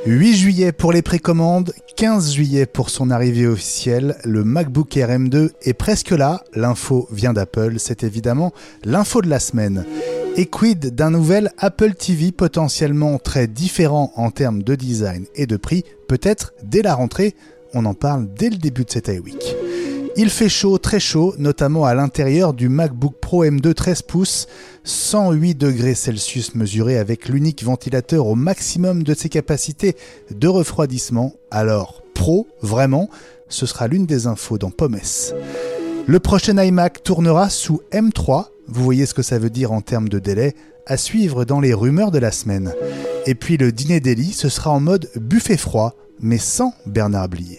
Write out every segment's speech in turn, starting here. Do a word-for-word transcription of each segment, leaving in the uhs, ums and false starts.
huit juillet pour les précommandes, quinze juillet pour son arrivée officielle, le MacBook Air M deux est presque là, l'info vient d'Apple, c'est évidemment l'info de la semaine. Et quid d'un nouvel Apple T V potentiellement très différent en termes de design et de prix, peut-être dès la rentrée, on en parle dès le début de cette iWeek. Il fait chaud, très chaud, notamment à l'intérieur du MacBook Pro M deux treize pouces, cent huit degrés Celsius mesurés avec l'unique ventilateur au maximum de ses capacités de refroidissement. Alors, Pro, vraiment, ce sera l'une des infos dans Pommes. Le prochain iMac tournera sous M trois, vous voyez ce que ça veut dire en termes de délai, à suivre dans les rumeurs de la semaine. Et puis le dîner Daily, ce sera en mode buffet froid, mais sans Bernard Blier.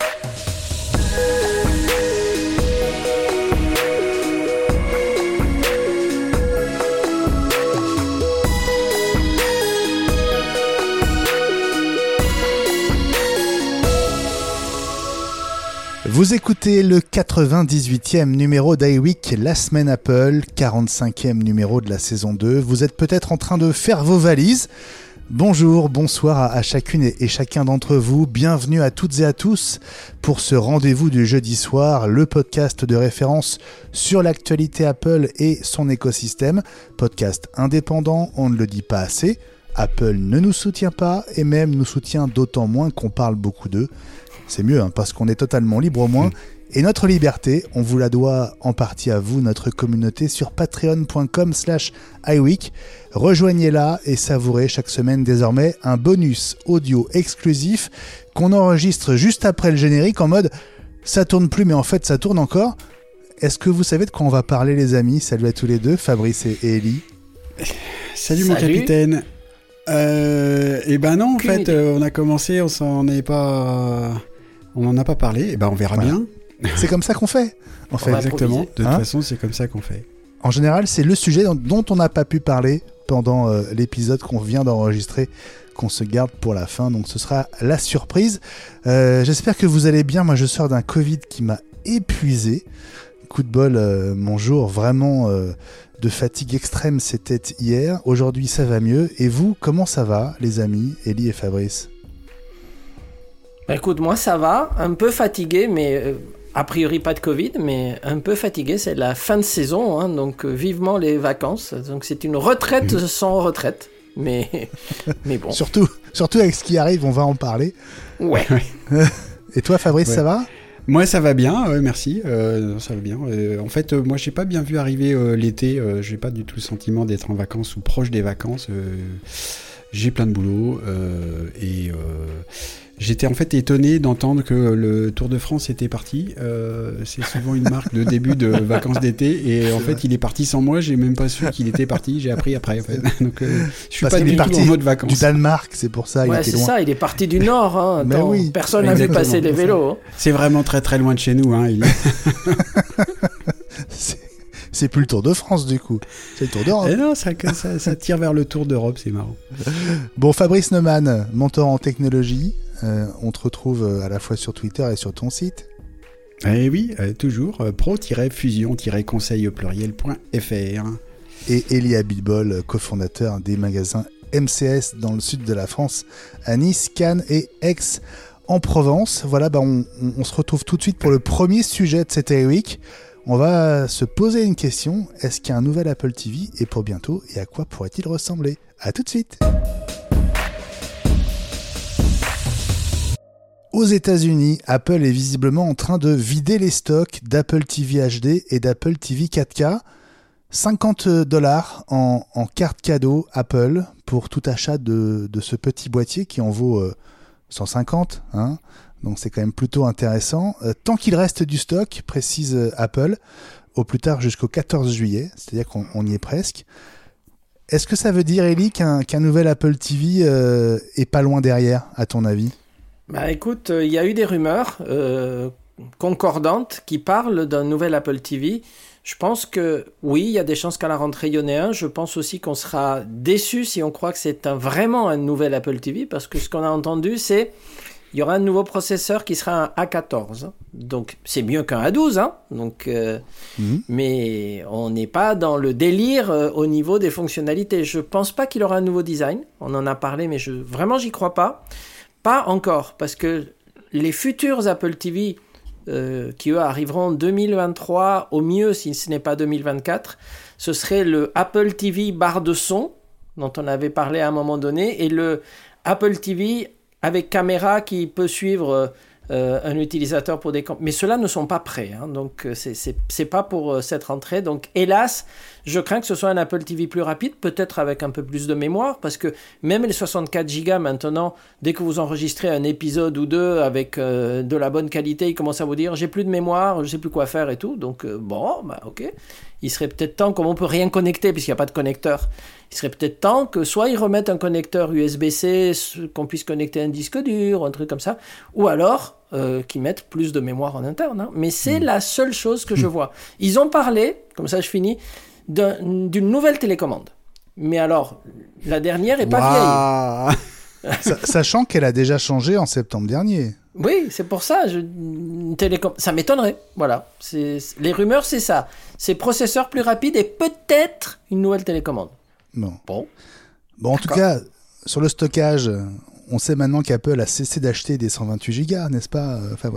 Vous écoutez le quatre-vingt-dix-huitième numéro d'iWeek, la semaine Apple, quarante-cinquième numéro de la saison deux. Vous êtes peut-être en train de faire vos valises. Bonjour, bonsoir à, à chacune et, et chacun d'entre vous. Bienvenue à toutes et à tous pour ce rendez-vous du jeudi soir, le podcast de référence sur l'actualité Apple et son écosystème. Podcast indépendant, on ne le dit pas assez. Apple ne nous soutient pas et même nous soutient d'autant moins qu'on parle beaucoup d'eux. C'est mieux, hein, parce qu'on est totalement libre au moins. Et notre liberté, on vous la doit en partie à vous, notre communauté, sur patreon.com slash iWeek. Rejoignez-la et savourez chaque semaine désormais un bonus audio exclusif qu'on enregistre juste après le générique en mode « ça tourne plus mais en fait ça tourne encore ». Est-ce que vous savez de quoi on va parler les amis ? Salut à tous les deux, Fabrice et, et Ellie. Salut, Salut mon capitaine. Euh, et ben non, en Aucune fait, euh, on a commencé, on s'en est pas... On n'en a pas parlé, et ben on verra voilà. bien. C'est comme ça qu'on fait. En fait, exactement. De toute hein façon, c'est comme ça qu'on fait. En général, c'est le sujet dont, dont on n'a pas pu parler pendant euh, l'épisode qu'on vient d'enregistrer, qu'on se garde pour la fin. Donc, ce sera la surprise. Euh, j'espère que vous allez bien. Moi, je sors d'un Covid qui m'a épuisé. Coup de bol, euh, mon jour vraiment euh, de fatigue extrême, c'était hier. Aujourd'hui, ça va mieux. Et vous, comment ça va, les amis, Ellie et Fabrice ? Bah écoute, moi ça va, un peu fatigué, mais euh, a priori pas de Covid, mais un peu fatigué, c'est la fin de saison, hein, donc euh, vivement les vacances. Donc c'est une retraite mmh. sans retraite, mais, mais bon. surtout, surtout avec ce qui arrive, on va en parler. Ouais. Et toi Fabrice, ouais. ça va ? Moi ça va bien, euh, merci, euh, ça va bien. Euh, en fait, euh, moi j'ai pas bien vu arriver euh, l'été, euh, j'ai pas du tout le sentiment d'être en vacances ou proche des vacances. Euh, j'ai plein de boulot euh, et... Euh, J'étais en fait étonné d'entendre que le Tour de France était parti. Euh, c'est souvent une marque de début de vacances d'été. Et en fait, il est parti sans moi. J'ai même pas su qu'il était parti. J'ai appris après. En fait. Donc, euh, je suis Parce pas du tout en mode vacances. Du Danemark, c'est pour ça. Ouais, il était c'est loin. ça. Il est parti du Nord. Hein. Mais Attends, oui. Personne n'a vu passer les vélos. Hein. C'est vraiment très très loin de chez nous. Hein, il... c'est... c'est plus le Tour de France du coup. C'est le Tour d'Europe. Et non, ça, ça, ça tire vers le Tour d'Europe. C'est marrant. Bon, Fabrice Neumann, mentor en technologie. Euh, on te retrouve à la fois sur Twitter et sur ton site. Eh oui, euh, toujours euh, pro-fusion-conseil au pluriel.fr. Et Elie Abitbol, cofondateur des magasins M C S dans le sud de la France, à Nice, Cannes et Aix en Provence. Voilà, bah on, on, on se retrouve tout de suite pour le premier sujet de cette iWeek. On va se poser une question. Est-ce qu'il y a un nouvel Apple T V et pour bientôt, et à quoi pourrait-il ressembler ? À tout de suite. Aux États-Unis, Apple est visiblement en train de vider les stocks d'Apple T V H D et d'Apple T V quatre K. cinquante dollars en, en carte cadeau Apple pour tout achat de, de ce petit boîtier qui en vaut euh, cent cinquante. Hein. Donc c'est quand même plutôt intéressant. Euh, tant qu'il reste du stock, précise euh, Apple, au plus tard jusqu'au quatorze juillet, c'est-à-dire qu'on on y est presque. Est-ce que ça veut dire, Ellie, qu'un, qu'un nouvel Apple T V euh, est pas loin derrière, à ton avis ? Bah écoute, il euh, y a eu des rumeurs euh, concordantes qui parlent d'un nouvel Apple T V. Je pense que oui, il y a des chances qu'à la rentrée, il y en ait un. Je pense aussi qu'on sera déçus si on croit que c'est un, vraiment un nouvel Apple T V, parce que ce qu'on a entendu, c'est il y aura un nouveau processeur qui sera un A quatorze. Donc c'est mieux qu'un A douze, hein. Donc, euh, mmh. Mais on n'est pas dans le délire euh, au niveau des fonctionnalités. Je pense pas qu'il aura un nouveau design. On en a parlé, mais je, vraiment, j'y crois pas. Pas encore, parce que les futurs Apple T V, euh, qui eux arriveront en deux mille vingt-trois, au mieux si ce n'est pas deux mille vingt-quatre, ce serait le Apple T V barre de son, dont on avait parlé à un moment donné, et le Apple T V avec caméra qui peut suivre euh, un utilisateur pour des... Mais ceux-là ne sont pas prêts, hein, donc c'est, c'est, c'est pas pour euh, cette rentrée. Donc hélas, je crains que ce soit un Apple T V plus rapide, peut-être avec un peu plus de mémoire, parce que même les soixante-quatre gigas maintenant, dès que vous enregistrez un épisode ou deux avec euh, de la bonne qualité, ils commencent à vous dire « j'ai plus de mémoire, je sais plus quoi faire et tout ». Donc euh, bon, bah ok. Il serait peut-être temps, comme on peut rien connecter puisqu'il n'y a pas de connecteur, il serait peut-être temps que soit ils remettent un connecteur U S B C, qu'on puisse connecter un disque dur, un truc comme ça, ou alors euh, qu'ils mettent plus de mémoire en interne. Hein. Mais c'est mmh. la seule chose que mmh. je vois. Ils ont parlé, comme ça je finis, d'un, d'une nouvelle télécommande. Mais alors, la dernière est pas wow. vieille. Sachant qu'elle a déjà changé en septembre dernier. Oui, c'est pour ça. Je... Télécom... Ça m'étonnerait. Voilà. C'est... Les rumeurs, c'est ça. C'est processeur plus rapide et peut-être une nouvelle télécommande. Bon. Bon, bon en tout cas, sur le stockage, on sait maintenant qu'Apple a cessé d'acheter des cent vingt-huit gigas, n'est-ce pas, Fabrice ?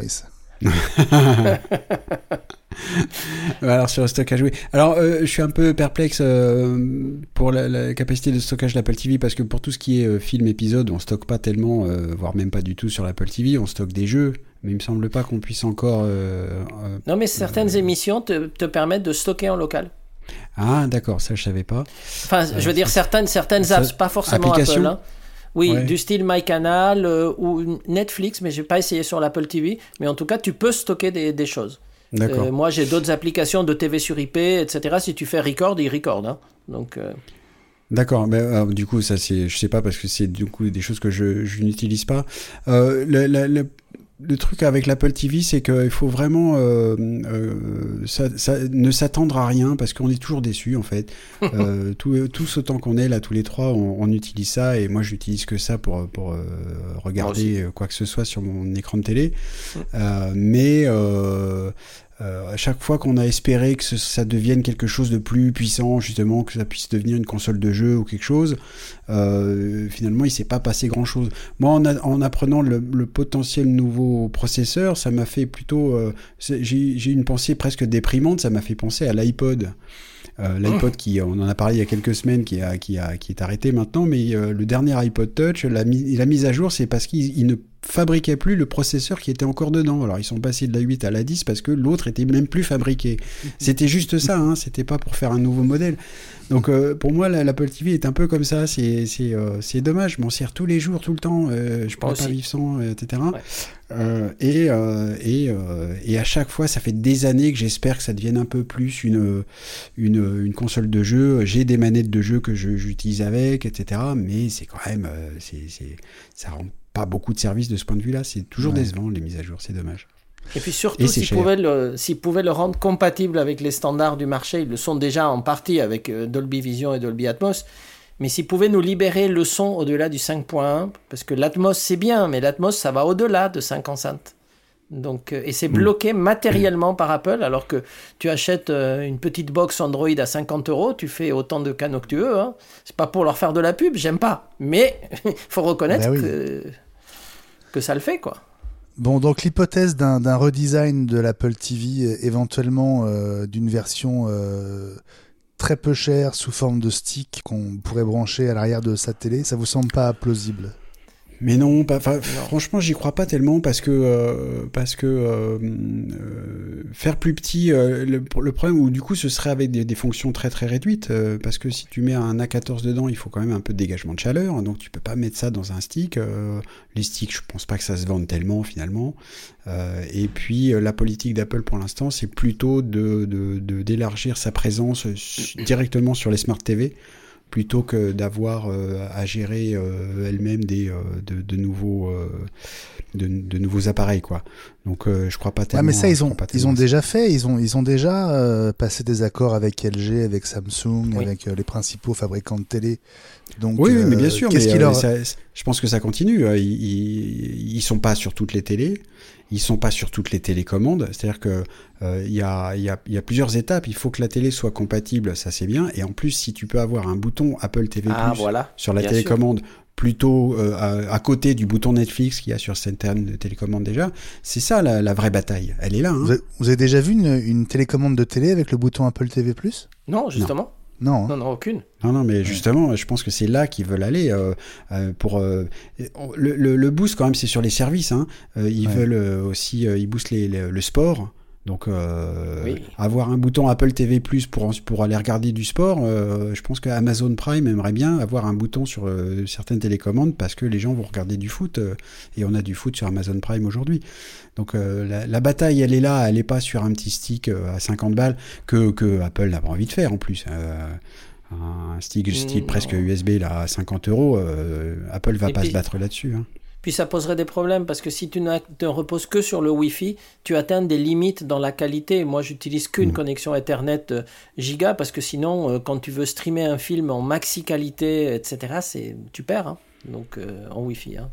Alors sur le stockage, oui. Alors euh, je suis un peu perplexe euh, pour la, la capacité de stockage de l'Apple T V, parce que pour tout ce qui est euh, film épisode, on stocke pas tellement, euh, voire même pas du tout sur l'Apple T V. On stocke des jeux, mais il me semble pas qu'on puisse encore. Euh, euh, non, mais certaines euh, émissions te, te permettent de stocker en local. Ah d'accord, ça je savais pas. Enfin, je veux euh, dire certaines certaines apps, pas forcément Apple. Hein. Oui, ouais. Du style MyCanal euh, ou Netflix, mais j'ai pas essayé sur l'Apple T V. Mais en tout cas, tu peux stocker des, des choses. D'accord. Euh, moi, j'ai d'autres applications de T V sur I P, et cetera. Si tu fais record, il record. Hein. Donc. Euh... D'accord, mais euh, du coup, ça c'est, je sais pas parce que c'est du coup des choses que je, je n'utilise pas. Euh, le, le, le, le truc avec l'Apple T V, c'est qu'il faut vraiment euh, euh, ça, ça, ne s'attendre à rien, parce qu'on est toujours déçus en fait. euh, tout, tous autant qu'on est là, tous les trois, on, on utilise ça, et moi j'utilise que ça pour pour euh, regarder quoi que ce soit sur mon écran de télé. euh, mais euh, Euh, à chaque fois qu'on a espéré que ce, ça devienne quelque chose de plus puissant, justement, que ça puisse devenir une console de jeu ou quelque chose, euh, finalement il s'est pas passé grand chose. Moi, en, a, en apprenant le, le potentiel nouveau processeur, ça m'a fait plutôt euh, j'ai, j'ai une pensée presque déprimante. Ça m'a fait penser à l'iPod. Euh, L'iPod, qui, on en a parlé il y a quelques semaines, qui, a, qui, a, qui est arrêté maintenant, mais euh, le dernier iPod Touch, la, la mise à jour, c'est parce qu'il il ne fabriquait plus le processeur qui était encore dedans. Alors ils sont passés de la huit à la dix parce que l'autre était même plus fabriqué. C'était juste ça, hein, c'était pas pour faire un nouveau modèle. Donc euh, pour moi, la, l'Apple T V est un peu comme ça. C'est, c'est, euh, c'est dommage, je m'en sers tous les jours, tout le temps. Euh, je pourrais pas vivre sans, et cetera. Ouais. Euh, et, euh, et, euh, et à chaque fois, ça fait des années que j'espère que ça devienne un peu plus une, une, une console de jeu. J'ai des manettes de jeu que je, j'utilise avec, et cetera. Mais c'est quand même, euh, c'est, c'est, ça rend pas beaucoup de services de ce point de vue-là. C'est toujours ouais. décevant, les mises à jour, c'est dommage. Et puis surtout, et s'ils, pouvaient le, s'ils pouvaient le rendre compatible avec les standards du marché, ils le sont déjà en partie avec Dolby Vision et Dolby Atmos, mais s'ils pouvaient nous libérer le son au-delà du cinq point un, parce que l'Atmos c'est bien, mais l'Atmos ça va au-delà de cinq enceintes. Donc, et c'est bloqué mmh. matériellement par Apple, alors que tu achètes une petite box Android à cinquante euros, tu fais autant de canaux que tu veux. Hein. C'est pas pour leur faire de la pub, j'aime pas. Mais il faut reconnaître ben oui. que, que ça le fait, quoi. Bon, donc l'hypothèse d'un, d'un redesign de l'Apple T V, éventuellement euh, d'une version euh, très peu chère sous forme de stick qu'on pourrait brancher à l'arrière de sa télé, ça vous semble pas plausible ? Mais non, pas, franchement, j'y crois pas tellement parce que euh, parce que euh, euh, faire plus petit, euh, le, le problème où du coup ce serait avec des, des fonctions très très réduites, euh, parce que si tu mets un A quatorze dedans, il faut quand même un peu de dégagement de chaleur, donc tu peux pas mettre ça dans un stick. Euh, les sticks, je pense pas que ça se vende tellement finalement. Euh, et puis euh, la politique d'Apple pour l'instant, c'est plutôt de, de, de d'élargir sa présence directement sur les smart T V, plutôt que d'avoir euh, à gérer euh, elle-même des, euh, de, de, nouveaux, euh, de, de nouveaux appareils, quoi. Donc euh, je crois pas tellement... Ah, mais ça, ils ont, ils ont déjà fait, ils ont, ils ont déjà euh, passé des accords avec L G, avec Samsung, oui. avec euh, les principaux fabricants de télé. Donc, oui, euh, mais bien sûr, qu'est-ce mais, qu'il leur... ça, je pense que ça continue. Ils, ils, ils sont pas sur toutes les télés. Ils sont pas sur toutes les télécommandes, c'est-à-dire que euh, y a, y a, y a plusieurs étapes. Il faut que la télé soit compatible, ça c'est bien. Et en plus, si tu peux avoir un bouton Apple T V ah, plus voilà. sur la bien télécommande sûr. plutôt euh, à, à côté du bouton Netflix qu'il y a sur certaines télécommandes déjà. C'est ça la, la vraie bataille. Elle est là. Hein. Vous, avez, vous avez déjà vu une, une télécommande de télé avec le bouton Apple T V plus ? Non, justement. Non. Non, hein. non, non, aucune. Non, non, mais justement, je pense que c'est là qu'ils veulent aller. Euh, euh, pour euh, le, le, le boost quand même, c'est sur les services. Hein. Euh, ils ouais. veulent euh, aussi, euh, ils boostent les, les, le sport. Donc, euh, oui. avoir un bouton Apple T V plus pour, pour aller regarder du sport, euh, je pense qu'Amazon Prime aimerait bien avoir un bouton sur euh, certaines télécommandes parce que les gens vont regarder du foot euh, et on a du foot sur Amazon Prime aujourd'hui. Donc, euh, la, la bataille, elle est là, elle n'est pas sur un petit stick euh, à cinquante balles que, que Apple n'a pas envie de faire en plus. Euh, un stick style mmh, presque U S B là, à cinquante euros, euh, Apple va et pas puis... se battre là-dessus. Hein. Puis ça poserait des problèmes parce que si tu ne te reposes que sur le Wi-Fi, tu atteins des limites dans la qualité. Moi, j'utilise qu'une mmh. connexion Ethernet euh, giga parce que sinon, euh, quand tu veux streamer un film en maxi qualité, et cetera, c'est, tu perds hein, donc, euh, en Wi-Fi. Hein.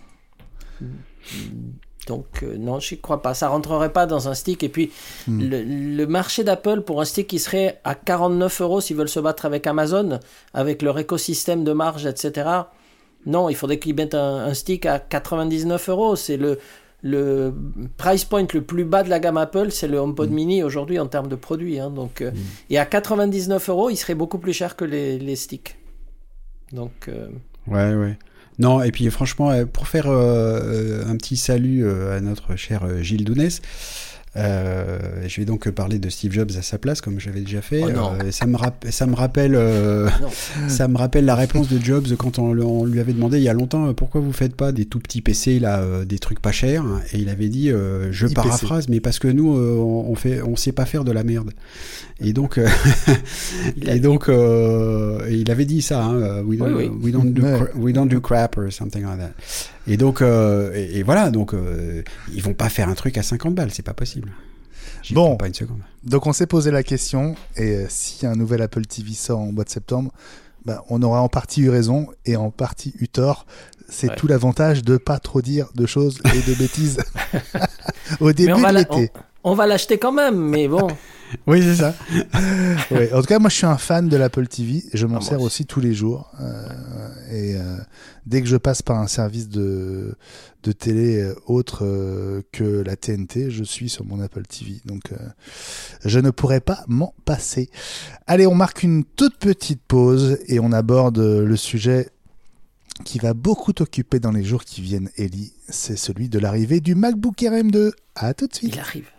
Donc euh, non, je n'y crois pas. Ça ne rentrerait pas dans un stick. Et puis, mmh. le, le marché d'Apple pour un stick qui serait à quarante-neuf euros s'ils veulent se battre avec Amazon, avec leur écosystème de marge, et cetera, non, il faudrait qu'ils mettent un, un stick à quatre-vingt-dix-neuf euros. C'est le, le price point le plus bas de la gamme Apple, c'est le HomePod mmh. mini aujourd'hui en termes de produits. Hein, donc, euh, mmh. Et à quatre-vingt-dix-neuf euros, il serait beaucoup plus cher que les, les sticks. Donc, euh... ouais, ouais. Non, et puis franchement, pour faire euh, un petit salut euh, à notre cher euh, Gilles Dounès, Euh, je vais donc parler de Steve Jobs à sa place, comme j'avais déjà fait. Oh euh, ça, me rap- ça me rappelle, euh, ça me rappelle la réponse de Jobs quand on, on lui avait demandé il y a longtemps pourquoi vous faites pas des tout petits P C là, euh, des trucs pas chers. Et il avait dit, euh, je I P C. Paraphrase, mais parce que nous, euh, on fait, on sait pas faire de la merde. Et donc, euh, et donc, euh, il avait dit ça. Hein, we, don't, oui, oui. we don't do, cra- we don't do crap or something like that. Et donc, euh, et, et voilà, donc euh, ils vont pas faire un truc à cinquante balles, c'est pas possible. J'y bon, pas une seconde. Donc on s'est posé la question, et euh, si un nouvel Apple T V sort en mois de septembre, bah, on aura en partie eu raison et en partie eu tort. C'est ouais. tout l'avantage de pas trop dire de choses et de bêtises au début de l'été. On, on va l'acheter quand même, mais bon. Oui, c'est ça. Ouais, en tout cas, moi, je suis un fan de l'Apple T V. Je m'en ah, sers aussi tous les jours. Euh, et euh, dès que je passe par un service de, de télé autre euh, que la T N T, je suis sur mon Apple T V. Donc, euh, je ne pourrais pas m'en passer. Allez, on marque une toute petite pause et on aborde le sujet qui va beaucoup t'occuper dans les jours qui viennent, Ellie. C'est celui de l'arrivée du MacBook Air M deux. À tout de suite. Il arrive.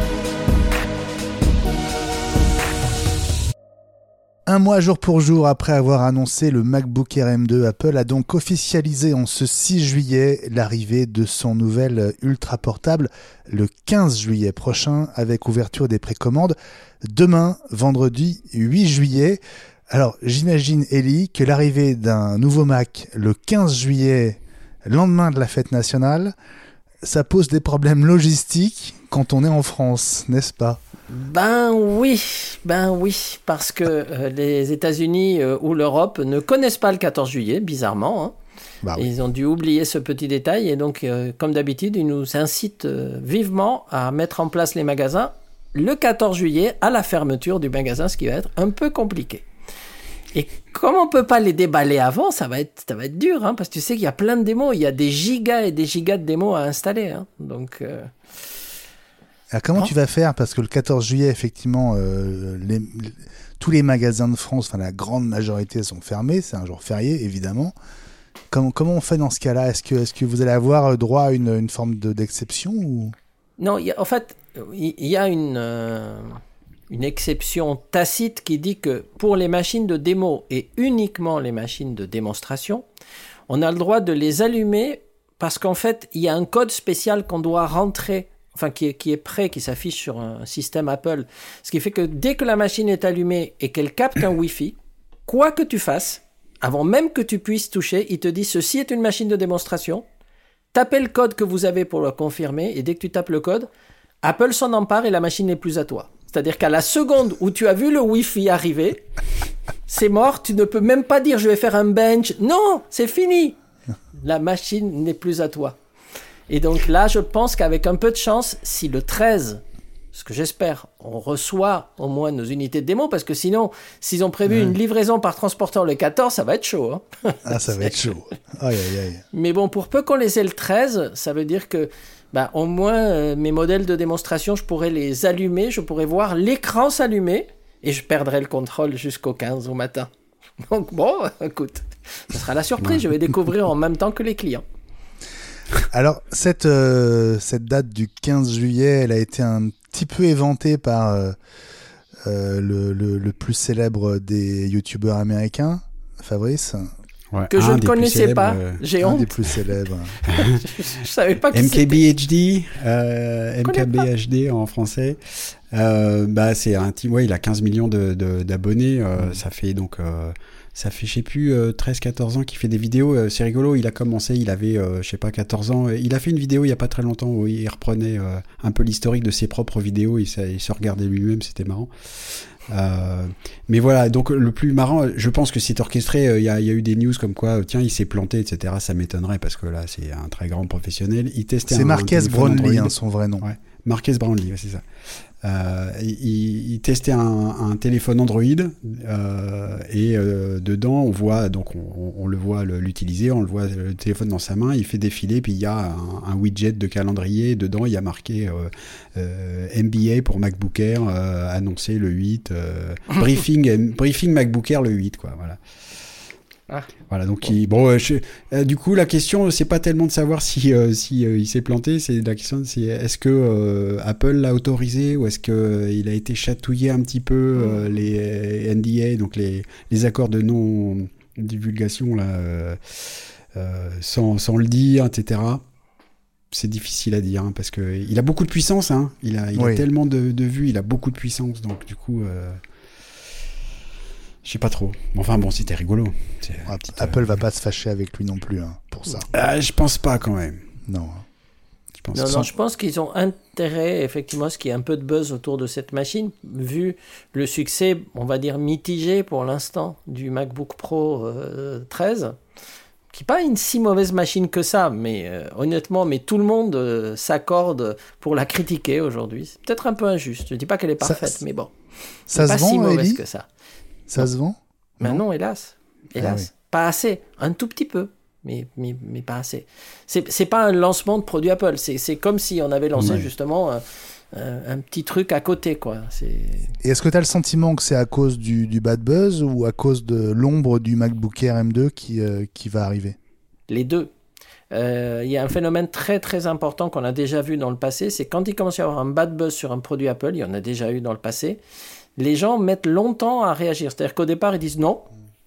Un mois jour pour jour après avoir annoncé le MacBook Air M deux, Apple a donc officialisé en ce six juillet l'arrivée de son nouvel ultra portable le quinze juillet prochain avec ouverture des précommandes demain, vendredi huit juillet. Alors j'imagine, Ellie, que l'arrivée d'un nouveau Mac le quinze juillet, lendemain de la fête nationale, ça pose des problèmes logistiques quand on est en France, n'est-ce pas ? Ben oui, ben oui, parce que euh, les États-Unis euh, ou l'Europe ne connaissent pas le quatorze juillet, bizarrement. Hein. Bah oui. Ils ont dû oublier ce petit détail et donc, euh, comme d'habitude, ils nous incitent euh, vivement à mettre en place les magasins le quatorze juillet à la fermeture du magasin, ce qui va être un peu compliqué. Et comme on ne peut pas les déballer avant, ça va être, ça va être dur, hein, parce que tu sais qu'il y a plein de démos, il y a des gigas et des gigas de démos à installer. Hein, donc... Euh... Alors comment oh. tu vas faire ? Parce que le quatorze juillet, effectivement, euh, les, les, tous les magasins de France, enfin la grande majorité sont fermés, c'est un jour férié, évidemment. Comment, comment on fait dans ce cas-là ? Est-ce que, est-ce que vous allez avoir droit à une, une forme de, d'exception ou... Non, y a, en fait, il y, y a une, euh, une exception tacite qui dit que pour les machines de démo et uniquement les machines de démonstration, on a le droit de les allumer parce qu'en fait, il y a un code spécial qu'on doit rentrer, enfin qui est, qui est prêt, qui s'affiche sur un système Apple. Ce qui fait que dès que la machine est allumée et qu'elle capte un Wi-Fi, quoi que tu fasses, avant même que tu puisses toucher, il te dit « Ceci est une machine de démonstration ». Tapez le code que vous avez pour le confirmer et dès que tu tapes le code, Apple s'en empare et la machine n'est plus à toi. C'est-à-dire qu'à la seconde où tu as vu le Wi-Fi arriver, c'est mort, tu ne peux même pas dire « Je vais faire un bench ». Non, c'est fini. La machine n'est plus à toi. Et donc là, je pense qu'avec un peu de chance, si le treize, ce que j'espère, on reçoit au moins nos unités de démo, parce que sinon, s'ils ont prévu mmh. une livraison par transporteur le quatorze, ça va être chaud. Hein. Ah, ça va être chaud. Aïe, aïe, aïe. Mais bon, pour peu qu'on les ait le treize, ça veut dire que bah, au moins, euh, mes modèles de démonstration, je pourrais les allumer, je pourrais voir l'écran s'allumer, et je perdrai le contrôle jusqu'au quinze au matin. Donc bon, écoute, ce sera la surprise, ouais. Je vais découvrir en même temps que les clients. Alors, cette, euh, cette date du quinze juillet, elle a été un petit peu évantée par euh, euh, le, le, le plus célèbre des youtubeurs américains, Fabrice. Ouais, que je ne connaissais pas, euh, j'ai honte. Un des plus célèbres. je, je savais pas qui M K B H D, euh, M K B H D en français. Euh, bah, c'est un team, ouais, il a quinze millions de, de, d'abonnés. Euh, mmh. Ça fait donc... Euh, Ça fait, je sais plus, euh, treize quatorze ans qu'il fait des vidéos. Euh, c'est rigolo, il a commencé, il avait, euh, je sais pas, quatorze ans. Il a fait une vidéo il y a pas très longtemps où il reprenait euh, un peu l'historique de ses propres vidéos. Il, il se regardait lui-même, c'était marrant. Euh, mais voilà, donc le plus marrant, je pense que c'est orchestré. Il euh, y, a, y a eu des news comme quoi, tiens, il s'est planté, et cetera. Ça m'étonnerait parce que là, c'est un très grand professionnel. Il testait c'est un, Marques un Brownlee, hein, son vrai nom. Ouais. Marques Brownlee, ouais, c'est ça. Euh, il, il testait un, un téléphone Android euh, et euh, dedans on voit donc on, on le voit le, l'utiliser, on le voit le téléphone dans sa main, il fait défiler, puis il y a un, un widget de calendrier, dedans il y a marqué euh, euh, M B A pour MacBook Air, euh, annoncé le huit, euh, briefing briefing MacBook Air le huit, quoi, voilà. Ah. Voilà, donc bon, il, bon je, euh, du coup la question c'est pas tellement de savoir si euh, si euh, il s'est planté, c'est la question c'est est-ce que euh, Apple l'a autorisé ou est-ce que euh, il a été chatouillé un petit peu euh, les N D A, donc les les accords de non divulgation là euh, euh, sans sans le dire, et cetera. C'est difficile à dire hein, parce que il a beaucoup de puissance, hein. Il a il oui. a tellement de de vues, il a beaucoup de puissance, donc du coup. Euh, Je sais pas trop. Enfin bon, c'était rigolo. C'est, ah, Apple euh... va pas se fâcher avec lui non plus hein, pour ça. Euh, je pense pas quand même. Non. Je pense non, non, je pense qu'ils ont intérêt, effectivement, à ce qu'il y ait un peu de buzz autour de cette machine, vu le succès, on va dire, mitigé pour l'instant du MacBook Pro euh, treize, qui n'est pas une si mauvaise machine que ça, mais euh, honnêtement, mais tout le monde euh, s'accorde pour la critiquer aujourd'hui. C'est peut-être un peu injuste. Je ne dis pas qu'elle est parfaite, ça, mais bon. Ça se pas vend, si mauvaise Ellie que ça. Ça se vend Ben non, hélas. Hélas. Ah oui. Pas assez. Un tout petit peu. Mais, mais, mais pas assez. C'est, c'est pas un lancement de produit Apple. C'est, c'est comme si on avait lancé ouais. justement un, un, un petit truc à côté, quoi. C'est... Et est-ce que tu as le sentiment que c'est à cause du, du bad buzz ou à cause de l'ombre du MacBook Air M deux qui, euh, qui va arriver ? Les deux. Il euh, y a un phénomène très très important qu'on a déjà vu dans le passé. C'est quand il commence à y avoir un bad buzz sur un produit Apple, il y en a déjà eu dans le passé, les gens mettent longtemps à réagir. C'est-à-dire qu'au départ, ils disent non.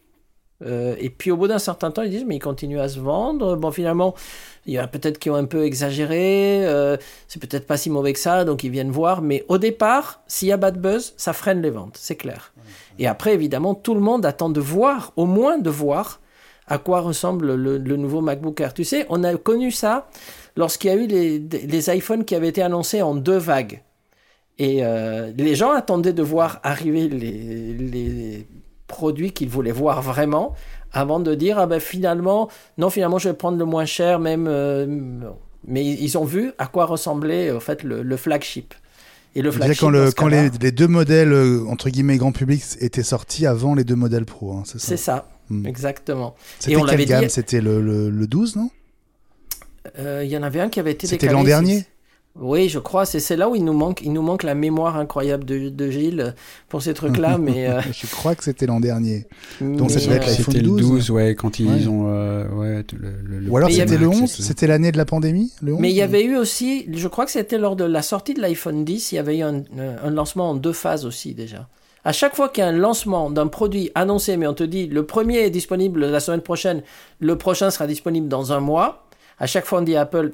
Euh, et puis au bout d'un certain temps, ils disent mais il continue à se vendre. Bon, finalement, il y a peut-être qui ont un peu exagéré. Euh, c'est peut-être pas si mauvais que ça, donc ils viennent voir. Mais au départ, s'il y a bad buzz, ça freine les ventes, c'est clair. Et après, évidemment, tout le monde attend de voir, au moins de voir, à quoi ressemble le, le nouveau MacBook Air. Tu sais, on a connu ça lorsqu'il y a eu les, les iPhones qui avaient été annoncés en deux vagues. Et euh, les gens attendaient de voir arriver les, les produits qu'ils voulaient voir vraiment avant de dire ah ben finalement non finalement je vais prendre le moins cher même euh, mais ils ont vu à quoi ressemblait en fait le, le flagship. Et le flagship quand, le, quand les, les deux modèles entre guillemets grand public étaient sortis avant les deux modèles pro, hein, c'est ça. C'est ça, hmm. exactement. C'était et on quelle l'avait gamme dit... C'était le, le, le douze, non ? Il euh, y en avait un qui avait été C'était décalé. L'an dernier. C'est... Oui, je crois, c'est, c'est là où il nous manque, il nous manque la mémoire incroyable de, de Gilles pour ces trucs-là, mais... Euh... je crois que c'était l'an dernier. Donc ça devait être l'iPhone c'était douze. le douze, ouais, quand ils ouais. ont... Euh, ouais, le, le, Ou alors c'était avait... le onze, c'était l'année de la pandémie, le onze. Mais il y avait eu aussi, je crois que c'était lors de la sortie de l'iPhone dix, il y avait eu un, un lancement en deux phases aussi déjà. À chaque fois qu'il y a un lancement d'un produit annoncé, mais on te dit le premier est disponible la semaine prochaine, le prochain sera disponible dans un mois, à chaque fois on dit à Apple,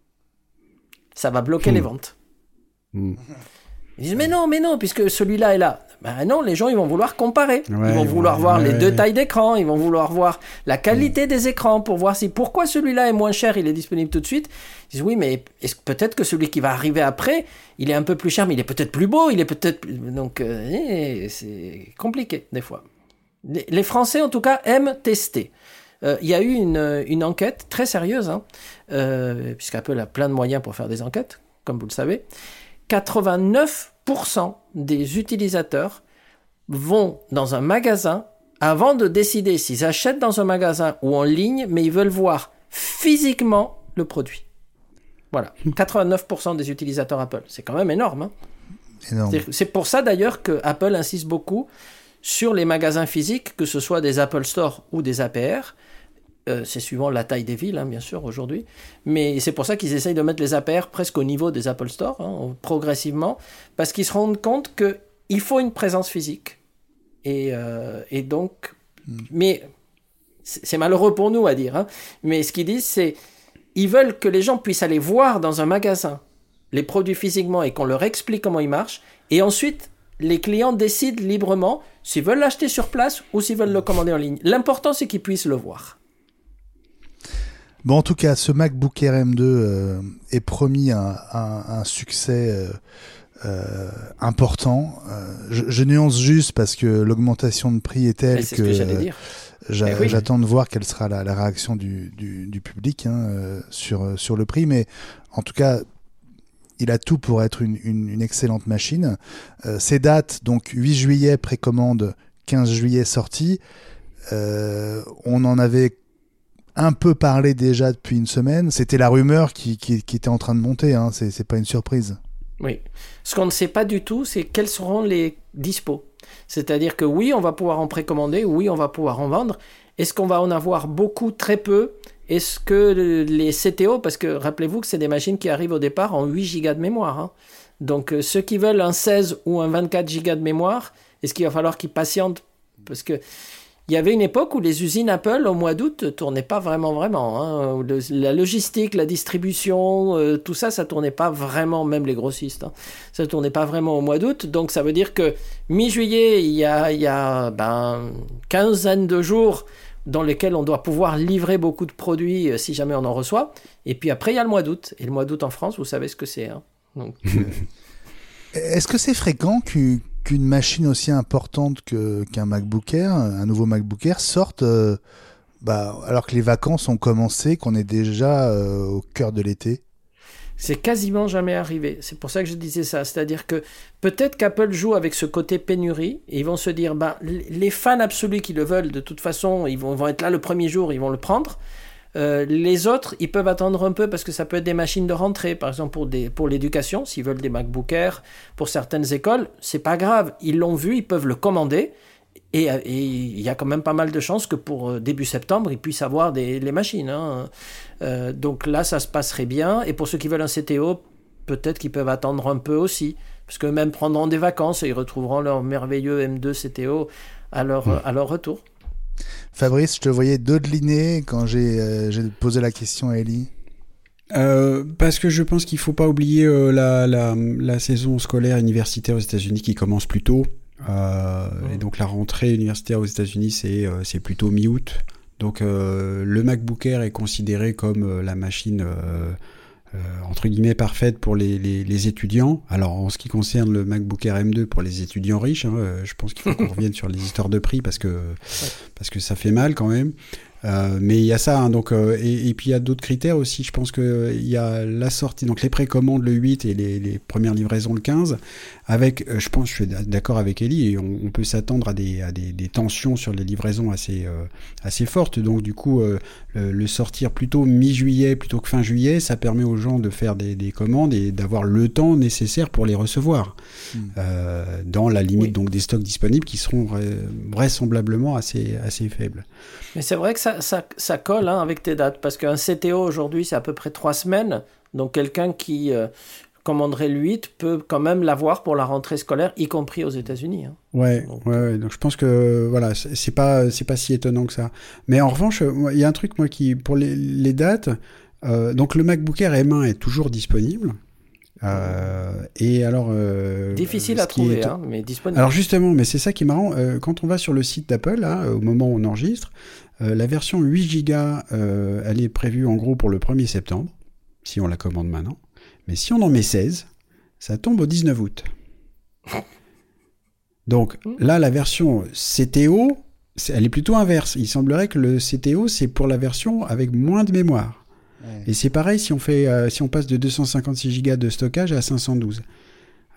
ça va bloquer mmh. les ventes. Mmh. Ils disent mais non, mais non, puisque celui-là est là. Ben non, les gens ils vont vouloir comparer. Ouais, ils vont vouloir ouais, voir ouais, les ouais, deux ouais. tailles d'écran, ils vont vouloir voir la qualité mmh. des écrans pour voir si pourquoi celui-là est moins cher, il est disponible tout de suite. Ils disent oui, mais est-ce que peut-être que celui qui va arriver après, il est un peu plus cher, mais il est peut-être plus beau, il est peut-être donc euh, c'est compliqué des fois. Les, les Français en tout cas aiment tester. Il euh, y a eu une, une enquête très sérieuse, hein, euh, puisqu'Apple a plein de moyens pour faire des enquêtes, comme vous le savez. quatre-vingt-neuf pour cent des utilisateurs vont dans un magasin avant de décider s'ils achètent dans un magasin ou en ligne, mais ils veulent voir physiquement le produit. Voilà, quatre-vingt-neuf pour cent des utilisateurs Apple. C'est quand même énorme. Hein. Énorme. C'est, c'est pour ça d'ailleurs que Apple insiste beaucoup sur les magasins physiques, que ce soit des Apple Store ou des A P R. Euh, c'est suivant la taille des villes, hein, bien sûr, aujourd'hui. Mais c'est pour ça qu'ils essayent de mettre les A P R presque au niveau des Apple Store, hein, progressivement, parce qu'ils se rendent compte qu'il faut une présence physique. Et, euh, et donc, mm. mais c'est, c'est malheureux pour nous à dire, hein, mais ce qu'ils disent, c'est ils veulent que les gens puissent aller voir dans un magasin les produits physiquement et qu'on leur explique comment ils marchent. Et ensuite, les clients décident librement s'ils veulent l'acheter sur place ou s'ils veulent le commander en ligne. L'important, c'est qu'ils puissent le voir. Bon, en tout cas, ce MacBook Air M deux euh, est promis un, un, un succès euh, euh, important. Euh, je, je nuance juste parce que l'augmentation de prix est telle c'est que, ce que j'allais dire. J'a, oui. j'attends de voir quelle sera la, la réaction du, du, du public hein, euh, sur, sur le prix. Mais en tout cas, il a tout pour être une, une, une excellente machine. Euh, ces dates, donc huit juillet précommande, quinze juillet sortie. Euh, on en avait un peu parlé déjà depuis une semaine. C'était la rumeur qui, qui, qui était en train de monter. Hein. C'est, c'est pas une surprise. Oui. Ce qu'on ne sait pas du tout, c'est quels seront les dispos. C'est-à-dire que oui, on va pouvoir en précommander, oui, on va pouvoir en vendre. Est-ce qu'on va en avoir beaucoup, très peu ? Est-ce que les C T O, parce que rappelez-vous que c'est des machines qui arrivent au départ en huit gigas de mémoire. Hein. Donc euh, ceux qui veulent un seize ou un vingt-quatre gigas de mémoire, est-ce qu'il va falloir qu'ils patientent ? Parce que il y avait une époque où les usines Apple, au mois d'août, ne tournaient pas vraiment, vraiment. Hein. Le, la logistique, la distribution, euh, tout ça, ça ne tournait pas vraiment, même les grossistes. Hein. Ça ne tournait pas vraiment au mois d'août. Donc ça veut dire que mi-juillet, il y a, il y a ben, quinzaine de jours dans lesquels on doit pouvoir livrer beaucoup de produits euh, si jamais on en reçoit. Et puis après, il y a le mois d'août. Et le mois d'août en France, vous savez ce que c'est. Hein. Donc, euh... Est-ce que c'est fréquent qu'une, qu'une machine aussi importante que, qu'un MacBook Air, un nouveau MacBook Air, sorte euh, bah, alors que les vacances ont commencé, qu'on est déjà euh, au cœur de l'été ? C'est quasiment jamais arrivé. C'est pour ça que je disais ça. C'est-à-dire que peut-être qu'Apple joue avec ce côté pénurie et ils vont se dire, bah, les fans absolus qui le veulent, de toute façon, ils vont, ils vont être là le premier jour, ils vont le prendre. Euh, les autres, ils peuvent attendre un peu parce que ça peut être des machines de rentrée, par exemple pour, des, pour l'éducation, s'ils veulent des MacBook Air, pour certaines écoles, c'est pas grave. Ils l'ont vu, ils peuvent le commander. Et il y a quand même pas mal de chances que pour euh, début septembre, ils puissent avoir des, les machines. Hein. Euh, donc là, ça se passerait bien. Et pour ceux qui veulent un C T O, peut-être qu'ils peuvent attendre un peu aussi. Parce que même prendront des vacances et ils retrouveront leur merveilleux M deux C T O à leur, mmh. à leur retour. Fabrice, je te voyais dodeliner quand j'ai, euh, j'ai posé la question à Ellie. Euh, parce que je pense qu'il ne faut pas oublier euh, la, la, la saison scolaire universitaire aux États-Unis qui commence plus tôt. Euh, mmh. Et donc la rentrée universitaire aux États-Unis c'est euh, c'est plutôt mi-août. Donc euh, le MacBook Air est considéré comme euh, la machine euh, euh, entre guillemets parfaite pour les, les les étudiants. Alors en ce qui concerne le MacBook Air M deux pour les étudiants riches, hein, euh, je pense qu'il faut qu'on revienne sur les histoires de prix parce que ouais. parce que ça fait mal quand même. Euh, mais il y a ça, hein, donc euh, et, et puis il y a d'autres critères aussi. Je pense que euh, il y a la sortie, donc les précommandes le huit et les, les premières livraisons le quinze. Avec, euh, je pense, je suis d'accord avec Ellie, et on, on peut s'attendre à des à des, des tensions sur les livraisons assez euh, assez fortes. Donc du coup, euh, le, le sortir plutôt mi-juillet plutôt que fin juillet, ça permet aux gens de faire des, des commandes et d'avoir le temps nécessaire pour les recevoir, mmh. euh, dans la limite oui. donc des stocks disponibles qui seront vraisemblablement assez assez faibles. Mais c'est vrai que ça, ça, ça colle hein, avec tes dates, parce qu'un C T O aujourd'hui, c'est à peu près trois semaines. Donc quelqu'un qui euh, commanderait le huit peut quand même l'avoir pour la rentrée scolaire, y compris aux États-Unis. Hein. Ouais, donc, ouais, ouais. Donc je pense que voilà, c'est, c'est pas, c'est pas si étonnant que ça. Mais en revanche, il y a un truc moi qui, pour les, les dates, euh, donc le MacBook Air M un est toujours disponible. Euh, et alors euh, difficile à trouver, est... hein, mais disponible. Alors justement, mais c'est ça qui est marrant. Euh, quand on va sur le site d'Apple, là, au moment où on enregistre, euh, la version huit gigas, euh, elle est prévue en gros pour le premier septembre, si on la commande maintenant. Mais si on en met seize, ça tombe au dix-neuf août. Donc là, la version C T O, elle est plutôt inverse. Il semblerait que le C T O, c'est pour la version avec moins de mémoire. Ouais. Et c'est pareil si on fait, euh, si on passe de deux cent cinquante-six gigas de stockage à cinq cent douze.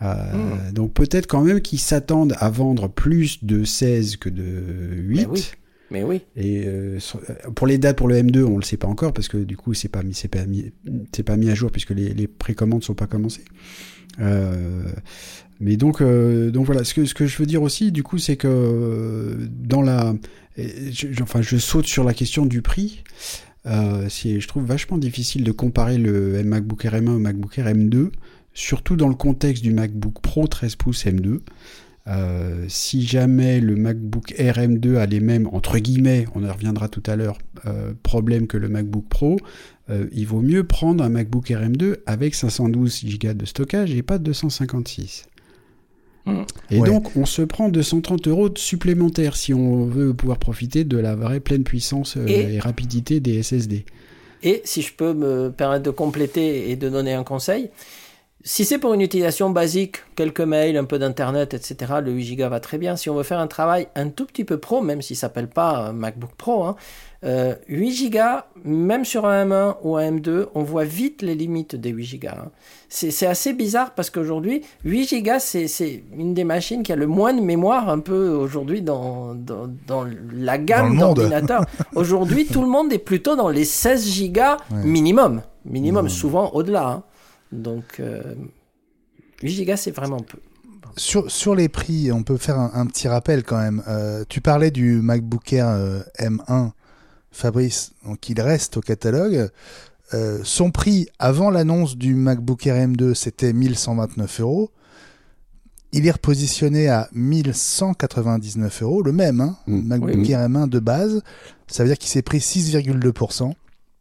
Euh, mmh. Donc peut-être quand même qu'ils s'attendent à vendre plus de seize que de huit. Mais oui. Mais oui. Et euh, pour les dates pour le M deux, on le sait pas encore parce que du coup c'est pas mis, c'est pas mis, c'est pas mis à jour puisque les, les précommandes sont pas commencées. Euh, mais donc, euh, donc voilà. Ce que ce que je veux dire aussi, du coup, c'est que dans la, je, enfin, je saute sur la question du prix. Euh, c'est, je trouve vachement difficile de comparer le MacBook Air M un au MacBook Air M deux, surtout dans le contexte du MacBook Pro treize pouces M deux. Euh, si jamais le MacBook Air M deux a les mêmes, entre guillemets, on en reviendra tout à l'heure, euh, problèmes que le MacBook Pro, euh, il vaut mieux prendre un MacBook Air M deux avec cinq cent douze giga de stockage et pas deux cent cinquante-six. Mmh. Et ouais. Donc, on se prend deux cent trente euros supplémentaires si on veut pouvoir profiter de la vraie pleine puissance euh, et... et rapidité des S S D. Et si je peux me permettre de compléter et de donner un conseil, si c'est pour une utilisation basique, quelques mails, un peu d'internet, et cetera, le huit giga va très bien. Si on veut faire un travail un tout petit peu pro, même s'il ne s'appelle pas un MacBook Pro, hein, euh, huit giga, même sur un M un ou un M deux, on voit vite les limites des huit giga. Hein. C'est, c'est assez bizarre parce qu'aujourd'hui, huit giga, c'est, c'est une des machines qui a le moins de mémoire un peu aujourd'hui dans, dans, dans la gamme dans d'ordinateurs. Aujourd'hui, tout le monde est plutôt dans les seize gigas ouais. minimum. Minimum, mmh. souvent au-delà. Hein. Donc, euh, huit gigas, c'est vraiment peu. Sur, sur les prix, on peut faire un, un petit rappel quand même. Euh, tu parlais du MacBook Air euh, M un, Fabrice, donc il reste au catalogue. Euh, son prix avant l'annonce du MacBook Air M deux, c'était mille cent vingt-neuf euros. Il est repositionné à mille cent quatre-vingt-dix-neuf euros, le même, hein, mmh. MacBook oui, Air oui. M un de base. Ça veut dire qu'il s'est pris six virgule deux pour cent.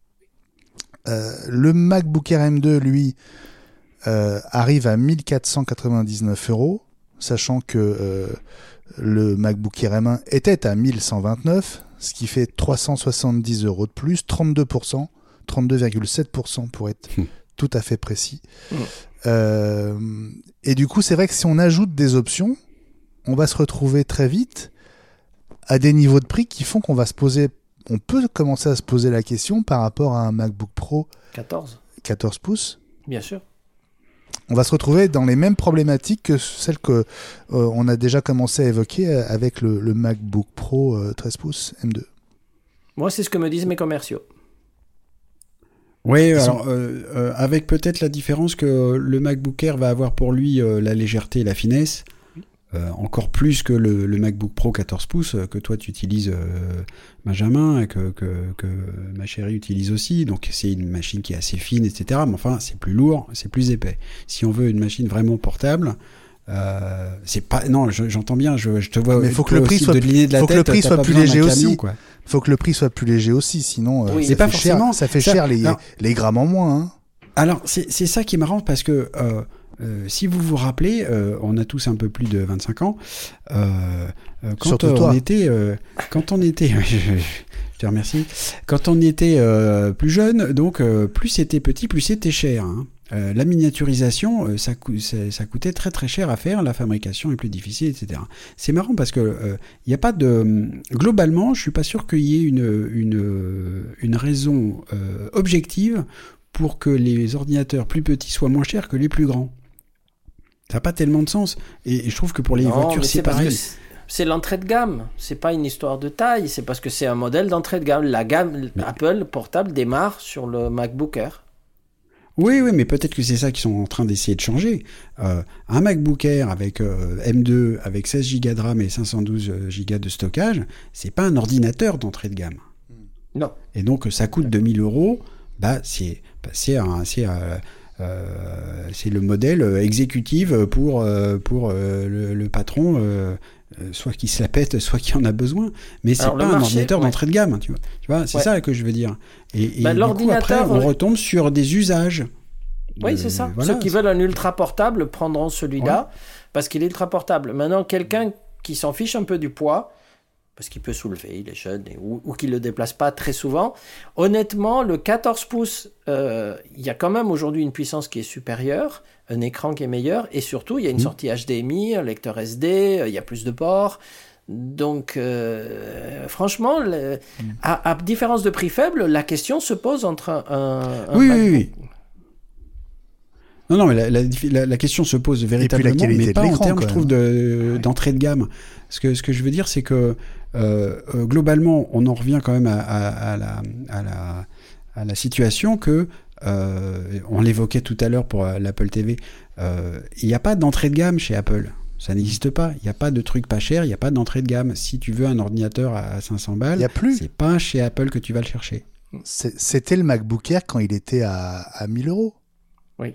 Euh, le MacBook Air M deux, lui, euh, arrive à mille quatre cent quatre-vingt-dix-neuf euros, sachant que euh, le MacBook Air M un était à mille cent vingt-neuf, ce qui fait trois cent soixante-dix euros de plus, trente-deux pour cent, trente-deux virgule sept pour cent pour être mmh. tout à fait précis. Mmh. Euh, et du coup, c'est vrai que si on ajoute des options, on va se retrouver très vite à des niveaux de prix qui font qu'on va se poser on peut commencer à se poser la question par rapport à un MacBook Pro quatorze, quatorze pouces. Bien sûr. On va se retrouver dans les mêmes problématiques que celles qu'on euh, a déjà commencé à évoquer avec le, le MacBook Pro euh, treize pouces M deux. Moi, c'est ce que me disent mes commerciaux. Oui, Ils alors sont... euh, euh, avec peut-être la différence que le MacBook Air va avoir pour lui euh, la légèreté et la finesse. Euh, encore plus que le, le MacBook Pro quatorze pouces euh, que toi tu utilises, euh, Benjamin, et que, que, que ma chérie utilise aussi. Donc c'est une machine qui est assez fine, et cetera. Mais enfin, c'est plus lourd, c'est plus épais. Si on veut une machine vraiment portable, euh, c'est pas. Non, je, j'entends bien. Je, je te vois. Mais faut que le prix soit, de la faut tête, que le prix soit plus léger camion, aussi. Quoi. Faut que le prix soit plus léger aussi, sinon euh, oui, ça, c'est fait pas forcément, cher, ça fait ça, cher les, alors, les grammes en moins. Hein. Alors c'est, c'est ça qui est marrant parce que. Euh, Euh, si vous vous rappelez, euh, on a tous un peu plus de vingt-cinq ans. Euh, euh, quand, euh, on était, euh, quand on était, je, je te remercie. Quand on était euh, plus jeune, donc euh, plus c'était petit, plus c'était cher. Hein. Euh, la miniaturisation, euh, ça, ça, ça coûtait très très cher à faire. La fabrication est plus difficile, et cetera. C'est marrant parce que il euh, n'y a pas de. Globalement, je suis pas sûr qu'il y ait une une une raison euh, objective pour que les ordinateurs plus petits soient moins chers que les plus grands. Ça n'a pas tellement de sens. Et, et je trouve que pour les non, voitures, c'est, c'est pareil. C'est, c'est l'entrée de gamme. C'est pas une histoire de taille. C'est parce que c'est un modèle d'entrée de gamme. La gamme mais... Apple portable démarre sur le MacBook Air. Oui, oui, mais peut-être que c'est ça qu'ils sont en train d'essayer de changer. Euh, un MacBook Air avec euh, M deux, avec seize giga de RAM et cinq cent douze giga de stockage, c'est pas un ordinateur d'entrée de gamme. Non. Et donc, ça coûte deux mille euros. Bah, c'est, bah, c'est un... C'est un Euh, c'est le modèle exécutif pour, euh, pour euh, le, le patron, euh, soit qui se la pète, soit qui en a besoin. Mais c'est Alors, pas un marché, ordinateur ouais. d'entrée de gamme. Tu vois, tu vois c'est ouais. ça que je veux dire. Et, et bah, du coup, après, on retombe sur des usages. Oui, c'est ça. Voilà, Ceux qui c'est... veulent un ultra portable prendront celui-là ouais. parce qu'il est ultra portable. Maintenant, quelqu'un qui s'en fiche un peu du poids, parce qu'il peut soulever, il est jeune, et, ou, ou qu'il ne le déplace pas très souvent. Honnêtement, le quatorze pouces, euh, il y a quand même aujourd'hui une puissance qui est supérieure, un écran qui est meilleur, et surtout, il y a une mmh. sortie H D M I, un lecteur S D, il y a plus de ports. Donc, euh, franchement, le, mmh. à, à différence de prix faible, la question se pose entre un... un oui, MacBook... oui, oui. Non, non, mais la, la, la, la question se pose véritablement, mais pas en termes, je trouve, de, ouais. d'entrée de gamme. Ce que, ce que je veux dire, c'est que euh, euh, globalement, on en revient quand même à, à, à, la, à, la, à la situation que, euh, on l'évoquait tout à l'heure pour l'Apple T V, euh, il n'y a pas d'entrée de gamme chez Apple. Ça n'existe pas. Il n'y a pas de truc pas cher, il n'y a pas d'entrée de gamme. Si tu veux un ordinateur à cinq cents balles, c'est pas chez Apple que tu vas le chercher. C'est, c'était le MacBook Air quand il était à, à mille euros. Oui.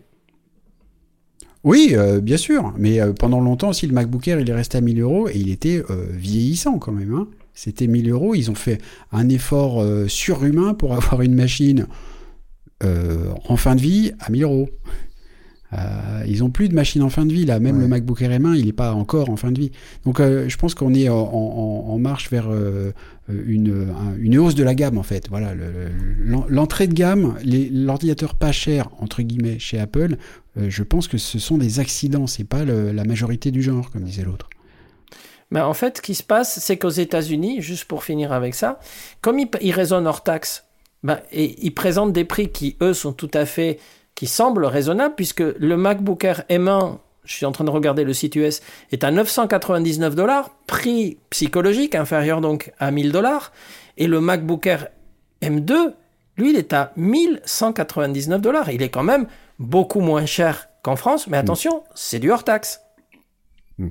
Oui, euh, bien sûr, mais euh, pendant longtemps aussi, le MacBook Air, il est resté à mille euros et il était euh, vieillissant quand même. Hein. C'était mille euros, ils ont fait un effort euh, surhumain pour avoir une machine euh, en fin de vie à mille euros. Euh, ils n'ont plus de machine en fin de vie, là. Même ouais. le MacBook Air M un, il n'est pas encore en fin de vie. Donc, euh, je pense qu'on est en, en, en marche vers euh, une, un, une hausse de la gamme, en fait. Voilà, le, le, l'entrée de gamme, les, l'ordinateur pas cher, entre guillemets, chez Apple, euh, je pense que ce sont des accidents, c'est pas le, la majorité du genre, comme disait l'autre. Mais en fait, ce qui se passe, c'est qu'aux États-Unis, juste pour finir avec ça, comme ils, ils raisonnent hors taxe, ben, et ils présentent des prix qui, eux, sont tout à fait... qui semble raisonnable, puisque le MacBook Air M un, je suis en train de regarder le site U S, est à neuf cent quatre-vingt-dix-neuf dollars, prix psychologique, inférieur donc à mille dollars, et le MacBook Air M deux, lui, il est à mille cent quatre-vingt-dix-neuf dollars. Il est quand même beaucoup moins cher qu'en France, mais attention, mmh. c'est du hors taxe. Mmh.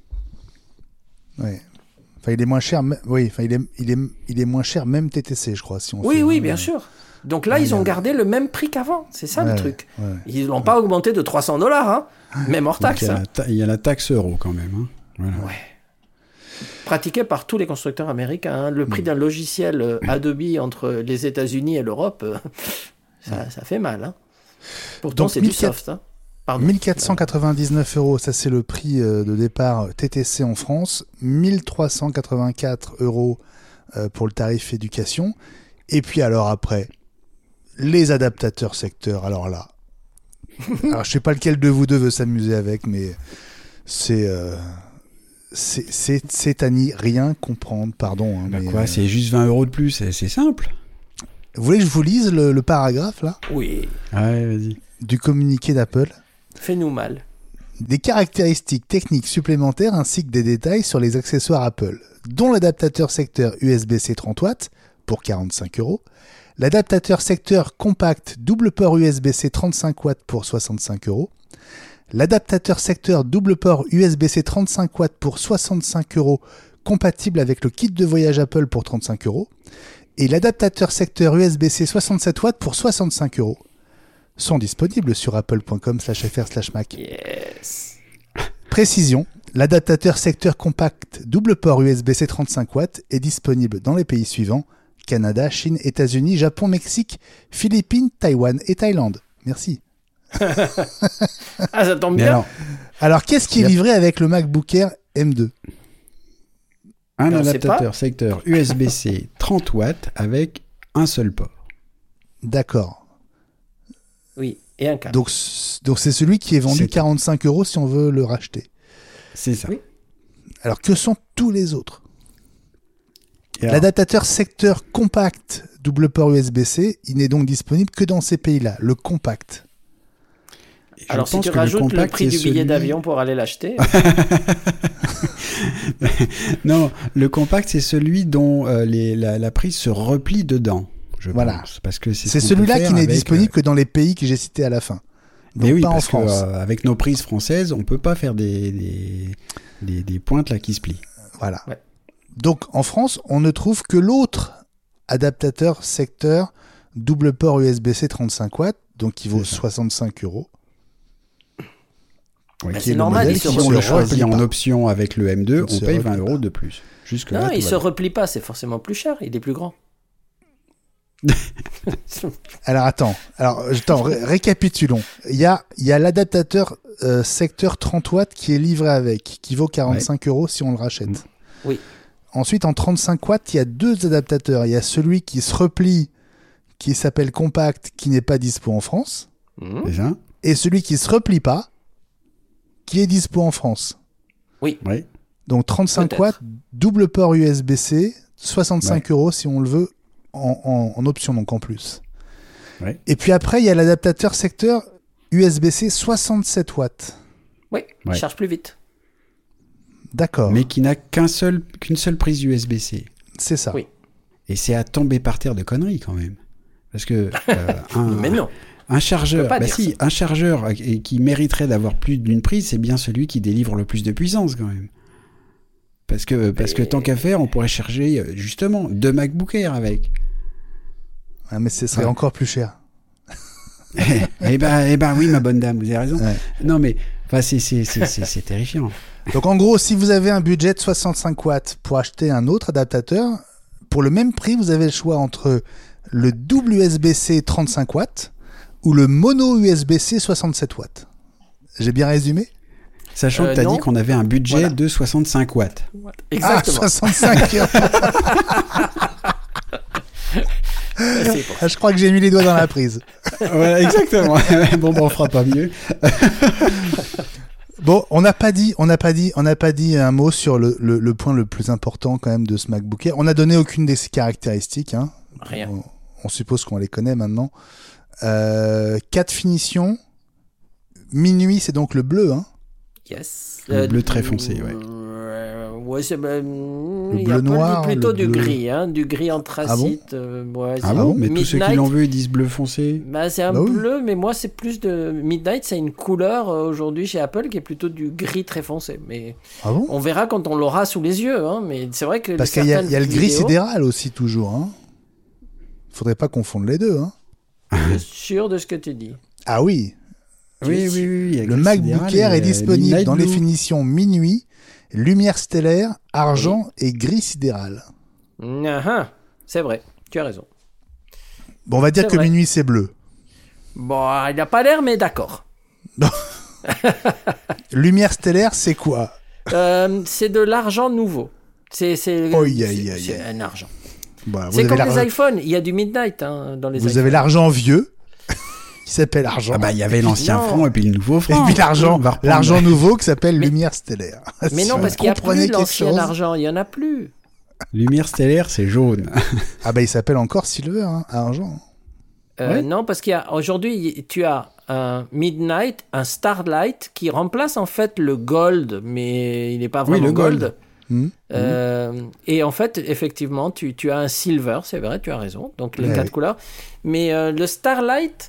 Ouais. Enfin, il est moins cher, oui, enfin, il est, il est, il est moins cher même T T C, je crois. Si on oui, fait, oui, hein, bien mais... sûr. Donc là, ouais, ils ont gardé le même prix qu'avant. C'est ça ouais, le truc. Ouais, ils l'ont ouais. pas augmenté de trois cents dollars, hein, même hors taxe. Il y, hein. ta- il y a la taxe euro quand même. Hein. Voilà. Ouais. Pratiqué par tous les constructeurs américains. Hein. Le prix mmh. d'un logiciel euh, Adobe entre les États-Unis et l'Europe, euh, ça, ça fait mal. Hein. Pourtant, donc, c'est mille quatre... du soft. Hein. Pardon. mille quatre cent quatre-vingt-dix-neuf euros, ça c'est le prix euh, de départ T T C en France. mille trois cent quatre-vingt-quatre euros euh, pour le tarif éducation. Et puis alors après, les adaptateurs secteurs, alors là, alors je sais pas lequel de vous deux veut s'amuser avec, mais c'est euh, c'est, c'est, c'est à n'y rien comprendre, pardon. Hein, bah mais, quoi, euh... c'est juste vingt euros de plus, c'est, c'est simple. Vous voulez que je vous lise le, le paragraphe là ? Oui. Ouais, vas-y. Du communiqué d'Apple. Fais-nous mal. Des caractéristiques techniques supplémentaires ainsi que des détails sur les accessoires Apple, dont l'adaptateur secteur U S B-C trente watts pour quarante-cinq euros, l'adaptateur secteur compact double port U S B-C trente-cinq watts pour soixante-cinq euros, l'adaptateur secteur double port U S B-C trente-cinq watts pour soixante-cinq euros compatible avec le kit de voyage Apple pour trente-cinq euros, et l'adaptateur secteur U S B-C soixante-sept watts pour soixante-cinq euros. Sont disponibles sur apple.com slash fr slash mac. Yes. Précision, l'adaptateur secteur compact double port U S B-C trente-cinq watts est disponible dans les pays suivants: Canada, Chine, États-Unis, Japon, Mexique, Philippines, Taïwan et Thaïlande. Merci. Ah, ça tombe bien. Alors, alors, qu'est-ce qui est livré avec le MacBook Air M deux ? Un non, adaptateur secteur U S B-C trente watts avec un seul port. D'accord. Oui, et un câble. Donc, donc c'est celui qui est vendu c'est quarante-cinq euros si on veut le racheter. C'est ça. Oui. Alors que sont tous les autres ? Alors, l'adaptateur secteur compact double port U S B-C, il n'est donc disponible que dans ces pays-là, le compact. Alors si tu rajoutes le, compact, le prix du billet celui... d'avion pour aller l'acheter. Non, le compact c'est celui dont euh, les, la, la prise se replie dedans. Je voilà. pense, parce que c'est, c'est celui-là qui n'est avec, disponible euh... que dans les pays que j'ai cités à la fin. Donc Mais oui, pas parce en France. Que, euh, avec nos prises françaises, on peut pas faire des, des, des, des pointes là qui se plient. Voilà. Ouais. Donc en France, on ne trouve que l'autre adaptateur secteur double port U S B-C trente-cinq watts, donc qui vaut soixante-cinq euros. Oui, bah, c'est normal, il si on le choisit en option avec le M deux, on paye vingt euros de plus. Jusque non, là, il se bien. replie pas, c'est forcément plus cher, il est plus grand. Alors attends, alors attends, ré- récapitulons. Il y a, il y a l'adaptateur euh, secteur trente watts qui est livré avec, qui vaut quarante-cinq ouais. euros si on le rachète. Mmh. Oui. Ensuite, en trente-cinq watts, il y a deux adaptateurs. Il y a celui qui se replie, qui s'appelle compact, qui n'est pas dispo en France. Mmh. Déjà. Et celui qui se replie pas, qui est dispo en France. Oui. oui. Donc trente-cinq Peut-être. watts, double port U S B-C, soixante-cinq ouais. euros si on le veut en, en, en option, donc en plus. Ouais. Et puis après, il y a l'adaptateur secteur U S B-C soixante-sept watts. Oui, il Ouais. charge plus vite. D'accord, Mais qui n'a qu'un seul, qu'une seule prise U S B-C. c'est ça. Oui. Et c'est à tomber par terre de conneries quand même. Parce que euh, un, Mais non. un chargeur, Je peux pas bah dire si, un chargeur et qui mériterait d'avoir plus d'une prise, c'est bien celui qui délivre le plus de puissance quand même. Parce que, parce que Et- tant qu'à faire, on pourrait charger euh, justement deux MacBook Air avec. Ah, mais ce serait Ouais. encore plus cher. eh ben, eh ben oui, ma bonne dame, vous avez raison. Ouais. Non mais, enfin, c'est, c'est, c'est, c'est, c'est terrifiant. Donc en gros, si vous avez un budget de soixante-cinq watts pour acheter un autre adaptateur, pour le même prix, vous avez le choix entre le double U S B-C trente-cinq watts ou le mono U S B-C soixante-sept watts. J'ai bien résumé? Sachant Euh, que tu as non. dit qu'on avait un budget Voilà. de soixante-cinq watts. Exactement. Ah, soixante-cinq. C'est pour- Ah, je crois que j'ai mis les doigts dans la prise. Voilà, exactement. Bon, ben, on fera pas mieux. Bon, on n'a pas dit, on n'a pas dit, on n'a pas dit un mot sur le, le, le point le plus important quand même de ce MacBook Air. On n'a donné aucune de ses caractéristiques. Hein. Rien. On, on suppose qu'on les connaît maintenant. Euh, quatre finitions. Minuit, c'est donc le bleu. Hein. Yes. Le bleu très foncé, ouais. euh, ouais, c'est ben, Le il y bleu a pas noir, du- plutôt le du bleu- gris, hein, du gris anthracite. euh, ouais, Ah c'est- bon? Mais tous ceux qui Midnight, l'ont vu, ils disent bleu foncé. bah, c'est un Bah oui. bleu, mais moi c'est plus de Midnight, c'est une couleur euh, aujourd'hui chez Apple qui est plutôt du gris très foncé. Mais Ah bon? on verra quand on l'aura sous les yeux. Hein, mais c'est vrai que Parce qu'il y a, il y a le gris vidéos, sidéral aussi toujours. Hein. Faudrait pas confondre les deux. Hein. Je suis sûr de ce que tu dis. Ah oui. Oui, oui, oui. oui, avec Le le MacBook sidéral Air et, est euh, disponible Midnight dans les Blue. finitions minuit, lumière stellaire, argent et gris sidéral. Ah, ah, c'est vrai, tu as raison. Bon, on va dire C'est que vrai. minuit c'est bleu. Bon, il n'a pas l'air, mais d'accord. Lumière stellaire, c'est quoi? Euh, c'est de l'argent nouveau. C'est c'est Oi, c'est- aïe, aïe, c'est aïe. un argent. Bah, vous C'est avez comme les l'argent- iPhones. Il y a du Midnight hein, dans les Vous iPhones. avez l'argent vieux, qui s'appelle argent. Ah bah, il y avait l'ancien Non. franc et puis le nouveau et franc. puis l'argent, On va reprendre. l'argent nouveau qui s'appelle Mais- lumière stellaire. Mais Si non, vous parce qu'il n'y a comprenez plus quelque l'ancien chose- argent. Il n'y en a plus. Lumière stellaire, c'est jaune. Ah bah il s'appelle encore silver, hein, argent. Euh, Ouais. Non, parce qu'il y a aujourd'hui, tu as un Midnight, un Starlight qui remplace en fait le Gold, mais il n'est pas Oui, vraiment le Gold. Gold. Hmm. Euh, et en fait, effectivement, tu, tu as un Silver, c'est vrai, tu as raison. Donc les Ouais, quatre oui. couleurs. Mais euh, le Starlight,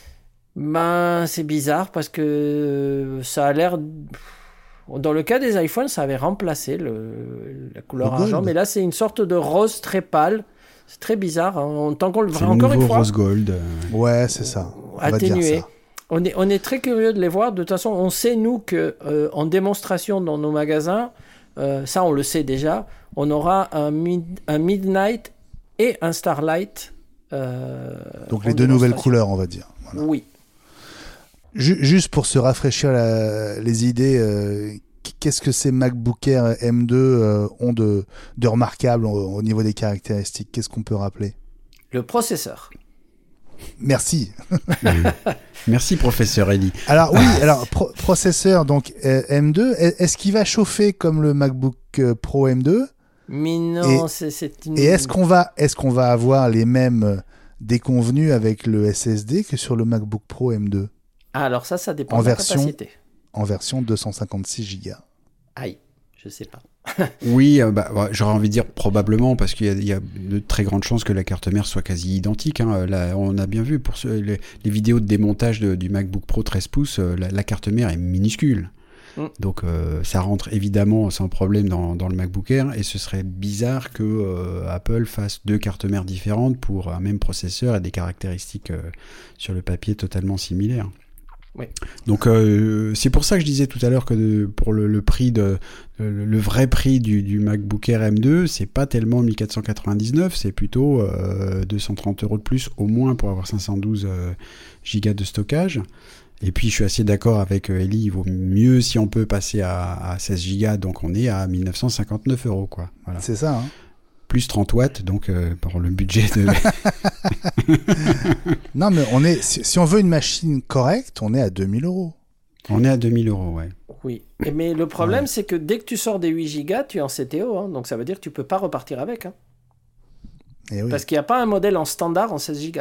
ben c'est bizarre parce que ça a l'air. Dans le cas des iPhones, ça avait remplacé le, la couleur Le gold. argent, mais là c'est une sorte de rose très pâle. C'est très bizarre. Hein. Tant qu'on le C'est verra le encore nouveau une fois. rose gold. euh. Ouais, c'est ça. On va dire Atténué. ça. On est, on est très curieux de les voir. De toute façon, on sait, nous, que euh, en démonstration dans nos magasins, euh, ça, on le sait déjà, on aura un, mid- un Midnight et un Starlight. euh, Donc en les deux nouvelles démonstration. couleurs, on va dire. Voilà. Oui. Ju- Juste pour se rafraîchir la- les idées, euh, qu'est-ce que ces MacBook Air M deux euh, ont de, de remarquable au, au niveau des caractéristiques? Qu'est-ce qu'on peut rappeler? Le processeur. Merci. Merci, professeur Eli. Alors oui, alors pro- processeur donc euh, M deux, est- est-ce qu'il va chauffer comme le MacBook euh, Pro M deux? Mais non, Et- c'est c'est une. Et est-ce qu'on va, est-ce qu'on va avoir les mêmes euh, déconvenus avec le S S D que sur le MacBook Pro M deux Ah, alors ça, ça dépend En de la version- capacité. en version deux cent cinquante-six gigas? Aïe, je sais pas. Oui, euh, bah, ouais, j'aurais envie de dire probablement, parce qu'il y a, il y a de très grandes chances que la carte mère soit quasi identique. Hein. Là, on a bien vu pour ce- les, les vidéos de démontage de- du MacBook Pro treize pouces, euh, la, la carte mère est minuscule. Mm. Donc euh, ça rentre évidemment sans problème dans, dans le MacBook Air, et ce serait bizarre que euh, Apple fasse deux cartes mères différentes pour un même processeur et des caractéristiques euh, sur le papier totalement similaires. Oui. Donc euh, c'est pour ça que je disais tout à l'heure que de- pour le, le prix de le, le vrai prix du, du MacBook Air M deux, c'est pas tellement mille quatre cent quatre-vingt-dix-neuf, c'est plutôt euh, deux cent trente euros de plus au moins pour avoir cinq cent douze euh, gigas de stockage. Et puis je suis assez d'accord avec euh, Eli, il vaut mieux si on peut passer à, à seize gigas, donc on est à mille neuf cent cinquante-neuf euros quoi. Voilà. C'est ça, hein? Plus trente watts, donc euh, pour le budget de... Non, mais on est, si, si on veut une machine correcte, on est à deux mille euros. on est à deux mille euros, ouais. Oui. Et, mais le problème, Ouais. c'est que dès que tu sors des huit gigas, tu es en C T O. Hein, donc ça veut dire que tu peux pas repartir avec. Hein, Et oui. Parce qu'il n'y a pas un modèle en standard en seize gigas.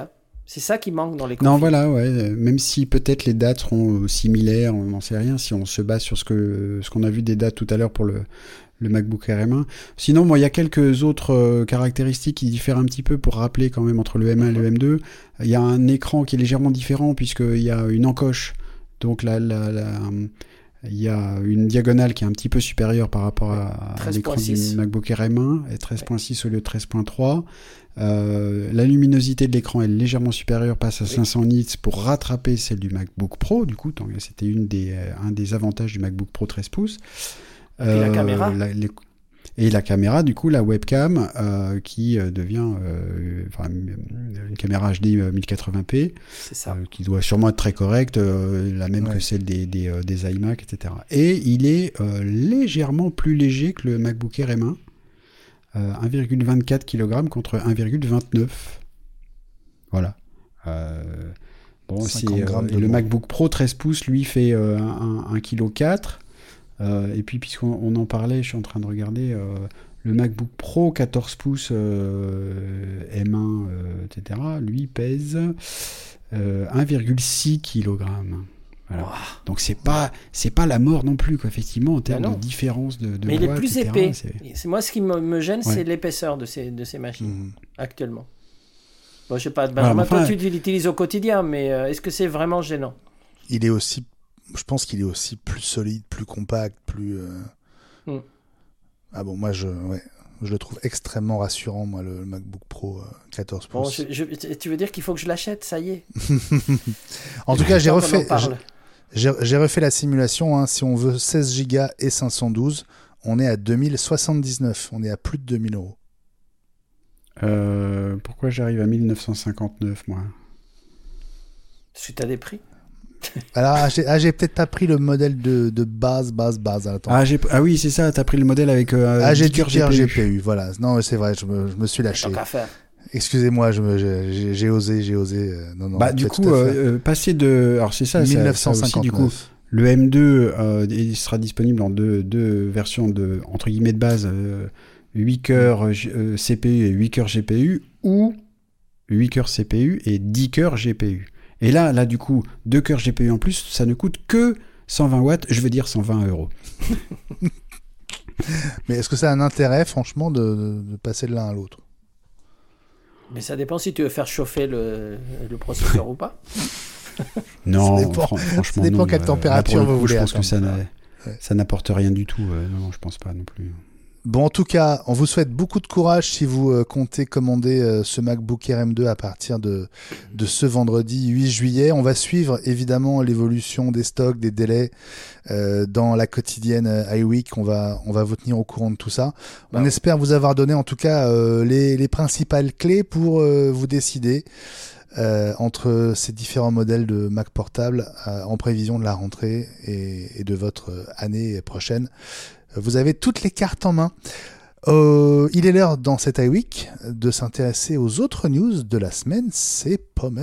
C'est ça qui manque dans les config. Non, voilà, ouais. Même si peut-être les dates seront similaires, on n'en sait rien, si on se base sur ce, que, ce qu'on a vu des dates tout à l'heure pour le, le MacBook Air M un. Sinon, moi, il y a quelques autres euh, caractéristiques qui diffèrent un petit peu pour rappeler quand même entre le M un et le M deux. Il y a un écran qui est légèrement différent puisqu'il y a une encoche. Donc, la, la, la, il y a une diagonale qui est un petit peu supérieure par rapport à, à l'écran du MacBook Air M un, et treize point six ouais. au lieu de treize point trois. Euh, la luminosité de l'écran est légèrement supérieure, passe à oui. cinq cents nits pour rattraper celle du MacBook Pro. Du coup, c'était une des, euh, un des avantages du MacBook Pro treize pouces. Et euh, la caméra la, les, Et la caméra, du coup, la webcam, euh, qui euh, devient euh, enfin, une caméra H D mille quatre-vingts p, c'est ça. Euh, qui doit sûrement être très correcte, euh, la même ouais. que celle des, des, euh, des iMac, et cetera. Et il est euh, légèrement plus léger que le MacBook Air M un, euh, un virgule vingt-quatre kilogrammes contre un virgule vingt-neuf. Voilà. Euh, bon, c'est, euh, et le MacBook Pro treize pouces, lui, fait euh, un virgule quatre kilos. Euh, et puis, puisqu'on on en parlait, je suis en train de regarder euh, le MacBook Pro quatorze pouces euh, M un, euh, et cetera. Lui pèse euh, un virgule six kilogrammes. Voilà. Wow. Donc c'est pas c'est pas la mort non plus, quoi, effectivement, en termes de différence de, de mais poids, il est plus et cetera, épais. C'est... c'est moi ce qui me, me gêne, ouais. c'est l'épaisseur de ces de ces machines mmh. actuellement. Bon, je sais pas, Benjamin, voilà, enfin, toi tu l'utilises au quotidien, mais euh, est-ce que c'est vraiment gênant? Il est aussi Je pense qu'il est aussi plus solide, plus compact, plus... Euh... Mm. Ah bon, moi, je, ouais, je le trouve extrêmement rassurant, moi, le MacBook Pro euh, quatorze pouces. Bon, je, je, tu veux dire qu'il faut que je l'achète, ça y est. En tout cas, j'ai refait, j'ai, j'ai refait la simulation. Hein. Si on veut seize gigas et cinq cent douze, on est à deux mille soixante-dix-neuf. On est à plus de deux mille euros. Euh, pourquoi j'arrive à mille neuf cent cinquante-neuf, moi? Parce que tu as des prix. Alors, ah, j'ai, ah, j'ai peut-être pas pris le modèle de, de base, base, base. Attends. Ah, j'ai, ah oui, c'est ça, t'as pris le modèle avec euh, ah, j'ai dix cœurs G P U. Voilà. Non, c'est vrai, je me, je me suis lâché. Tant qu'à faire. Excusez-moi, je me, j'ai, j'ai osé, j'ai osé. Euh, non, non, bah, du coup, euh, passer de. Alors, c'est ça, mille neuf cent cinquante-neuf. Ça aussi, du coup, le M deux euh, il sera disponible en deux, deux versions de, entre guillemets, de base euh, huit cœurs euh, C P U et huit cœurs G P U, ou huit cœurs C P U et dix cœurs G P U. Et là, là, du coup, deux cœurs G P U en plus, ça ne coûte que cent vingt watts, je veux dire cent vingt euros. Mais est-ce que ça a un intérêt, franchement, de, de passer de l'un à l'autre? Mais ça dépend si tu veux faire chauffer le, le processeur ou pas. Non, ça dépend, fran- franchement, ça dépend non, quelle euh, température là, pour le vous coup, voulez. Je pense attendre. que ça, n'a, ouais. ça n'apporte rien du tout. Euh, non, non, je pense pas non plus. Bon, en tout cas, on vous souhaite beaucoup de courage si vous euh, comptez commander euh, ce MacBook Air M deux à partir de, de ce vendredi huit juillet. On va suivre évidemment l'évolution des stocks, des délais euh, dans la quotidienne euh, iWeek. On va, on va vous tenir au courant de tout ça. Bah. On espère vous avoir donné en tout cas euh, les, les principales clés pour euh, vous décider euh, entre ces différents modèles de Mac portable euh, en prévision de la rentrée et, et de votre année prochaine. Vous avez toutes les cartes en main. Euh, il est l'heure dans cette iWeek de s'intéresser aux autres news de la semaine. C'est Pommes.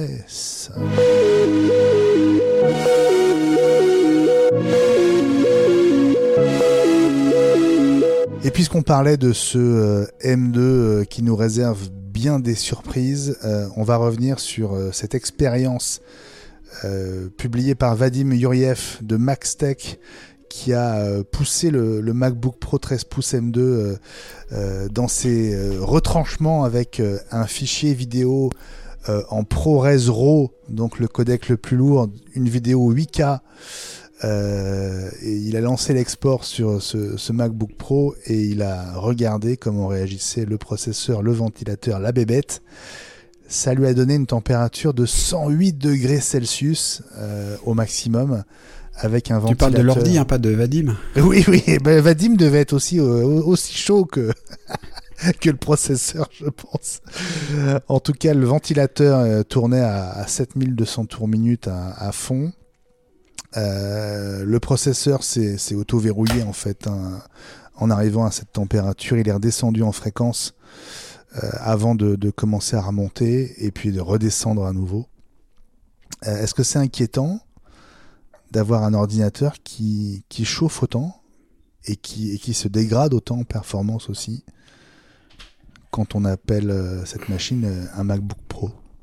Et puisqu'on parlait de ce euh, M deux euh, qui nous réserve bien des surprises, euh, on va revenir sur euh, cette expérience euh, publiée par Vadim Yuriev de MaxTech, qui a euh, poussé le, le MacBook Pro treize pouces M deux euh, euh, dans ses euh, retranchements avec euh, un fichier vidéo euh, en ProRes RAW, donc le codec le plus lourd, une vidéo huit K. Euh, et il a lancé l'export sur ce, ce MacBook Pro et il a regardé comment réagissait le processeur, le ventilateur, la bébête. Ça lui a donné une température de cent huit degrés Celsius euh, au maximum. Avec un ventilateur. Tu parles de l'ordi, hein, pas de Vadim. Oui, oui. Ben, Vadim devait être aussi, euh, aussi chaud que, que le processeur, je pense. En tout cas, le ventilateur euh, tournait à, à sept mille deux cents tours minute à, à fond. Euh, le processeur s'est, s'est auto-verrouillé en fait hein, en arrivant à cette température. Il est redescendu en fréquence euh, avant de, de commencer à remonter et puis de redescendre à nouveau. Euh, est-ce que c'est inquiétant d'avoir un ordinateur qui, qui chauffe autant et qui, et qui se dégrade autant en performance aussi quand on appelle euh, cette machine euh, un MacBook Pro?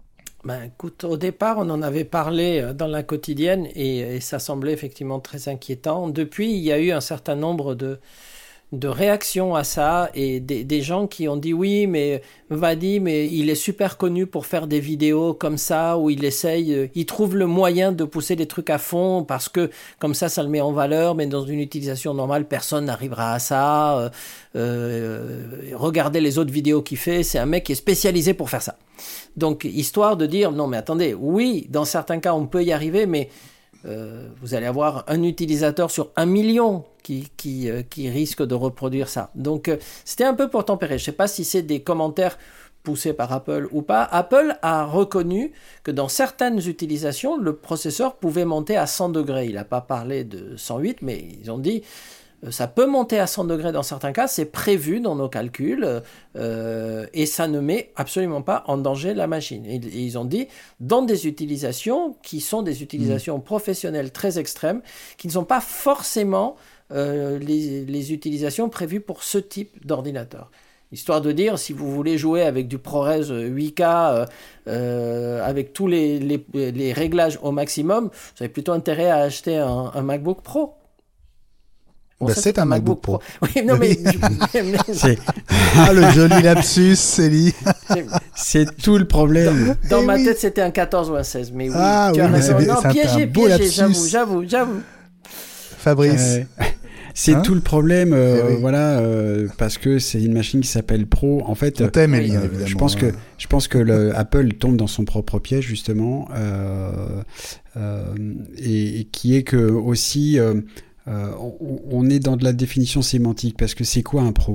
Ben, écoute, au départ, on en avait parlé dans la quotidienne et, et ça semblait effectivement très inquiétant. Depuis, il y a eu un certain nombre de, de réactions à ça et des, des gens qui ont dit oui, mais Vadim, mais il est super connu pour faire des vidéos comme ça où il essaye, il trouve le moyen de pousser des trucs à fond parce que comme ça, ça le met en valeur, mais dans une utilisation normale, personne n'arrivera à ça. Euh, euh, regardez les autres vidéos qu'il fait, c'est un mec qui est spécialisé pour faire ça. Donc, histoire de dire, non mais attendez, oui, dans certains cas, on peut y arriver, mais euh, vous allez avoir un utilisateur sur un million qui, qui, euh, qui risque de reproduire ça. Donc, euh, c'était un peu pour tempérer. Je ne sais pas si c'est des commentaires poussés par Apple ou pas. Apple a reconnu que dans certaines utilisations, le processeur pouvait monter à cent degrés. Il n'a pas parlé de cent huit, mais ils ont dit... Ça peut monter à cent degrés dans certains cas, c'est prévu dans nos calculs euh, et ça ne met absolument pas en danger la machine. Et, et ils ont dit, dans des utilisations qui sont des utilisations mmh. professionnelles très extrêmes, qui ne sont pas forcément euh, les, les utilisations prévues pour ce type d'ordinateur. Histoire de dire, si vous voulez jouer avec du ProRes huit K, euh, euh, avec tous les, les, les réglages au maximum, vous avez plutôt intérêt à acheter un, un MacBook Pro. Bon, bah ça, c'est un MacBook, MacBook Pro. Pro. Oui, non, mais... c'est... Ah, le joli lapsus, Célie. C'est tout le problème. Dans, dans eh ma oui. tête, c'était un quatorze ou un seize. Mais oui, ah, tu oui, as mais raison. c'est, Non, c'est piégé, un beau piégé, lapsus. j'avoue, j'avoue, j'avoue. Fabrice. Euh, c'est hein tout le problème, euh, eh oui. voilà, euh, parce que c'est une machine qui s'appelle Pro. En fait, on t'aime, Elie, euh, évidemment. Je pense que, je pense que le, Apple tombe dans son propre piège, justement, euh, euh, et, et qui est que aussi... Euh, Euh, on, on est dans de la définition sémantique parce que c'est quoi un pro ?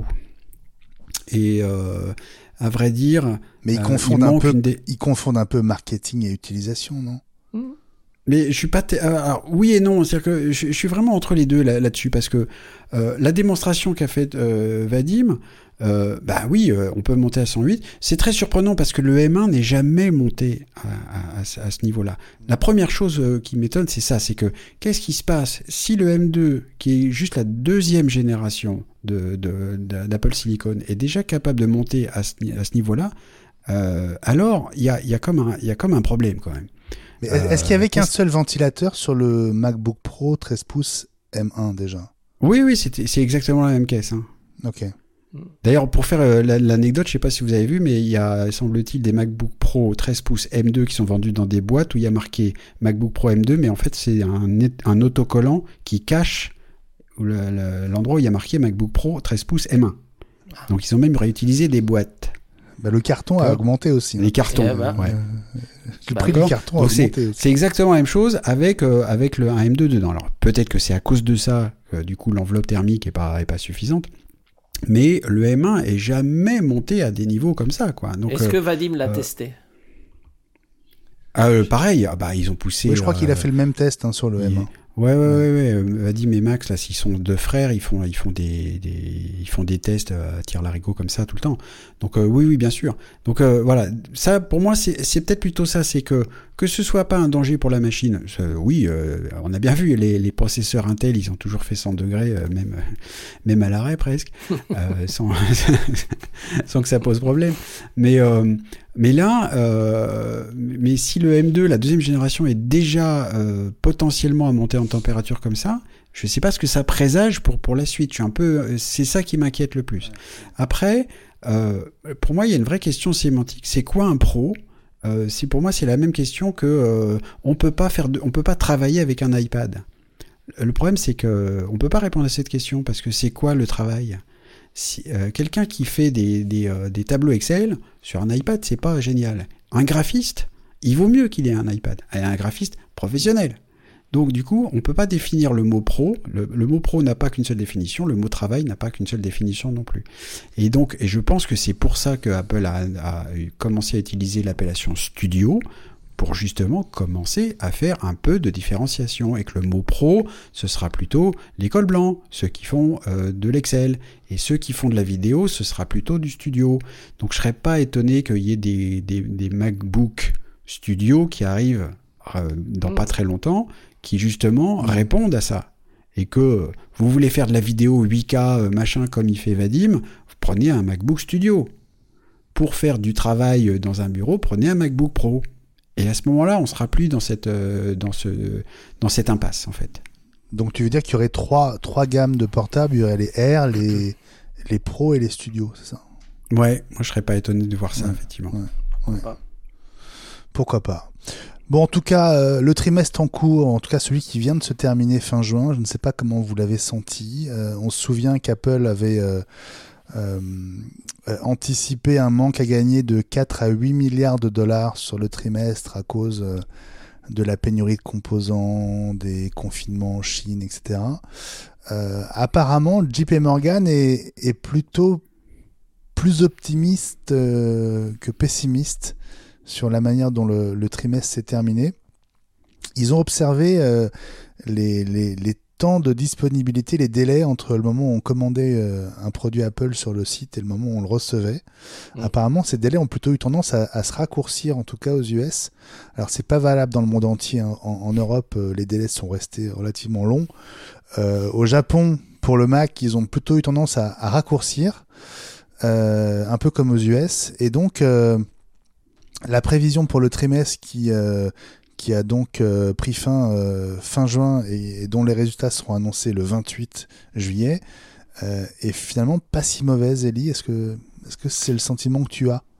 Et euh, à vrai dire, mais ils euh, confondent il un peu, dé... ils confondent un peu marketing et utilisation, non ? mmh. Mais je suis pas. T... Alors, oui et non, c'est-à-dire que je, je suis vraiment entre les deux là, là-dessus parce que euh, la démonstration qu'a faite euh, Vadim. Euh, bah oui, euh, on peut monter à cent huit. C'est très surprenant parce que le M un n'est jamais monté à, à, à, à ce niveau-là. La première chose euh, qui m'étonne, c'est ça, c'est que qu'est-ce qui se passe si le M deux, qui est juste la deuxième génération de, de, de, d'Apple Silicon, est déjà capable de monter à ce, à ce niveau-là, euh, alors il y a, y, a comme un, y a comme un problème quand même. Mais est-ce euh, qu'il y avait qu'un seul ventilateur sur le MacBook Pro treize pouces M un déjà ? Oui, oui, c'était, c'est exactement la même caisse. Hein. Ok. D'ailleurs, pour faire euh, l'anecdote, je ne sais pas si vous avez vu, mais il y a, semble-t-il, des MacBook Pro treize pouces M deux qui sont vendus dans des boîtes où il y a marqué MacBook Pro M deux, mais en fait, c'est un, un autocollant qui cache le, le, l'endroit où il y a marqué MacBook Pro treize pouces M un. Donc, ils ont même réutilisé des boîtes. Bah, le carton a augmenté aussi. Les cartons, eh ben, ouais. Euh, le prix du carton a Donc augmenté c'est, aussi. C'est exactement la même chose avec, euh, avec le, un M deux dedans. Alors, peut-être que c'est à cause de ça que, du coup, l'enveloppe thermique n'est pas, est pas suffisante. Mais le M un est jamais monté à des niveaux comme ça, quoi. Donc, est-ce euh, que Vadim l'a euh, testé ? euh, Pareil, ah bah, ils ont poussé... Oui, je crois euh, qu'il a fait le même test hein, sur le il... M un. Ouais, ouais, ouais, ouais. ouais. Vadim et Max, là, s'ils sont deux frères, ils font, ils font des, des, ils font des tests à tire-larigot comme ça tout le temps. Donc, euh, oui, oui, bien sûr. Donc, euh, voilà. Ça, pour moi, c'est, c'est peut-être plutôt ça, c'est que, que ce soit pas un danger pour la machine. Ça, oui, euh, on a bien vu, les, les processeurs Intel, ils ont toujours fait cent degrés, euh, même, même à l'arrêt presque, euh, sans, sans que ça pose problème. Mais, euh, mais là, euh, mais si le M deux, la deuxième génération, est déjà euh, potentiellement à monter en température comme ça, je sais pas ce que ça présage pour, pour la suite. Je suis un peu, c'est ça qui m'inquiète le plus. Après, euh, pour moi, il y a une vraie question sémantique. C'est quoi un pro ? euh, c'est, pour moi, c'est la même question que euh, on peut pas faire, de, on peut pas travailler avec un iPad. Le problème, c'est que on peut pas répondre à cette question parce que c'est quoi le travail ? Si, euh, quelqu'un qui fait des, des, euh, des tableaux Excel sur un iPad, c'est pas génial. Un graphiste, il vaut mieux qu'il ait un iPad. Un graphiste professionnel. Donc du coup, on ne peut pas définir le mot pro. Le, le mot pro n'a pas qu'une seule définition. Le mot travail n'a pas qu'une seule définition non plus. Et donc, et je pense que c'est pour ça que Apple a, a commencé à utiliser l'appellation studio pour justement commencer à faire un peu de différenciation. Et que le mot pro, ce sera plutôt les cols blancs, ceux qui font euh, de l'Excel. Et ceux qui font de la vidéo, ce sera plutôt du studio. Donc je ne serais pas étonné qu'il y ait des, des, des MacBook Studio qui arrivent euh, dans mmh. pas très longtemps, qui justement mmh. répondent à ça. Et que vous voulez faire de la vidéo huit K, euh, machin, comme il fait Vadim, vous prenez un MacBook Studio. Pour faire du travail dans un bureau, prenez un MacBook Pro. Et à ce moment-là, on sera plus dans cette, euh, dans ce, dans cette impasse, en fait. Donc tu veux dire qu'il y aurait trois, trois gammes de portables, il y aurait les Air, les, les Pro et les Studio, c'est ça? Ouais, moi je serais pas étonné de voir ça, ouais, effectivement. Ouais, ouais. Pourquoi pas. Bon, en tout cas, euh, le trimestre en cours, en tout cas celui qui vient de se terminer fin juin, je ne sais pas comment vous l'avez senti. Euh, on se souvient qu'Apple avait euh, euh, anticipé un manque à gagner de quatre à huit milliards de dollars sur le trimestre à cause euh, de la pénurie de composants, des confinements en Chine, et cetera. Euh, apparemment, J P Morgan est, est plutôt plus optimiste euh, que pessimiste sur la manière dont le, le trimestre s'est terminé. Ils ont observé euh, les, les, les temps de disponibilité, les délais entre le moment où on commandait euh, un produit Apple sur le site et le moment où on le recevait. Mmh. Apparemment, ces délais ont plutôt eu tendance à, à se raccourcir, en tout cas aux U S. Alors, c'est pas valable dans le monde entier. Hein. En, en Europe, euh, les délais sont restés relativement longs. Euh, au Japon, pour le Mac, ils ont plutôt eu tendance à, à raccourcir, euh, un peu comme aux U S. Et donc... Euh, la prévision pour le trimestre qui, euh, qui a donc euh, pris fin euh, fin juin et, et dont les résultats seront annoncés le vingt-huit juillet euh, est finalement pas si mauvaise, Elie. Est-ce que, est-ce que c'est le sentiment que tu as?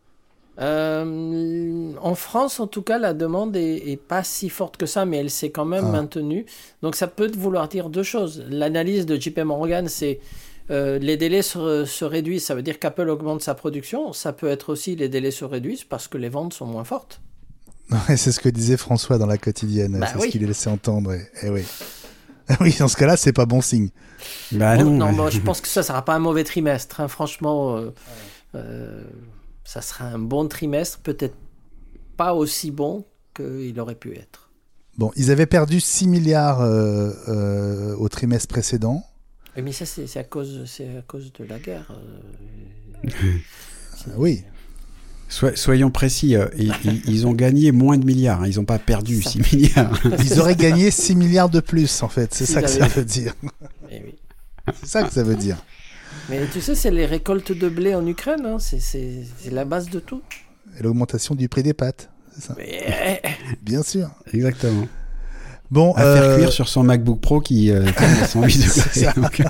Euh, en France, en tout cas, la demande est, est pas si forte que ça, mais elle s'est quand même ah. maintenue. Donc ça peut vouloir dire deux choses. L'analyse de J P Morgan, c'est Euh, les délais se, se réduisent, ça veut dire qu'Apple augmente sa production. Ça peut être aussi les délais se réduisent parce que les ventes sont moins fortes. Ouais, c'est ce que disait François dans la quotidienne. Bah, c'est oui. ce qu'il laissait entendre. Et, et oui. oui, dans ce cas-là, c'est pas bon signe. Bah non, non, bon, je pense que ça sera pas un mauvais trimestre. Hein. Franchement, euh, euh, ça sera un bon trimestre, peut-être pas aussi bon qu'il aurait pu être. Bon, ils avaient perdu six milliards euh, euh, au trimestre précédent. Mais ça, c'est, c'est, à cause, c'est à cause de la guerre. Euh, oui. So, soyons précis, euh, ils, ils ont gagné moins de milliards, hein, ils n'ont pas perdu ça. six milliards. Ils auraient gagné six milliards de plus, en fait. C'est si ça que ça veut dire. Eh oui. C'est ça que ça veut dire. Mais tu sais, c'est les récoltes de blé en Ukraine. Hein. C'est, c'est, c'est la base de tout. Et l'augmentation du prix des pâtes, c'est ça. Mais... Bien sûr. Exactement. Bon, à euh... faire cuire sur son MacBook Pro qui euh, tourne à cent huit degrés.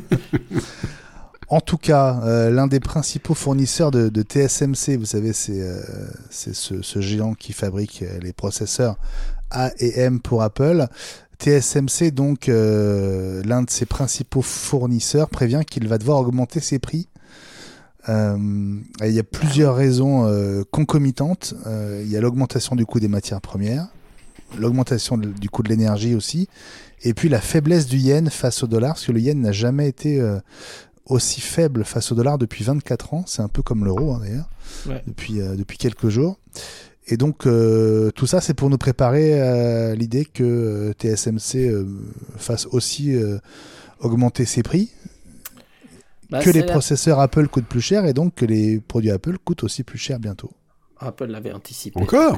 En tout cas, euh, l'un des principaux fournisseurs de, de T S M C, vous savez, c'est, euh, c'est ce, ce géant qui fabrique les processeurs A et M pour Apple. T S M C, donc, euh, l'un de ses principaux fournisseurs, prévient qu'il va devoir augmenter ses prix. Euh, il y a plusieurs raisons euh, concomitantes. Euh, il y a l'augmentation du coût des matières premières, l'augmentation du coût de l'énergie aussi, et puis la faiblesse du yen face au dollar, parce que le yen n'a jamais été euh, aussi faible face au dollar depuis vingt-quatre ans, c'est un peu comme l'euro hein, d'ailleurs, ouais. depuis, euh, depuis quelques jours. Et donc euh, tout ça c'est pour nous préparer à l'idée que euh, T S M C euh, fasse aussi euh, augmenter ses prix, bah, que les la... processeurs Apple coûtent plus cher et donc que les produits Apple coûtent aussi plus cher bientôt. Apple l'avait anticipé. Encore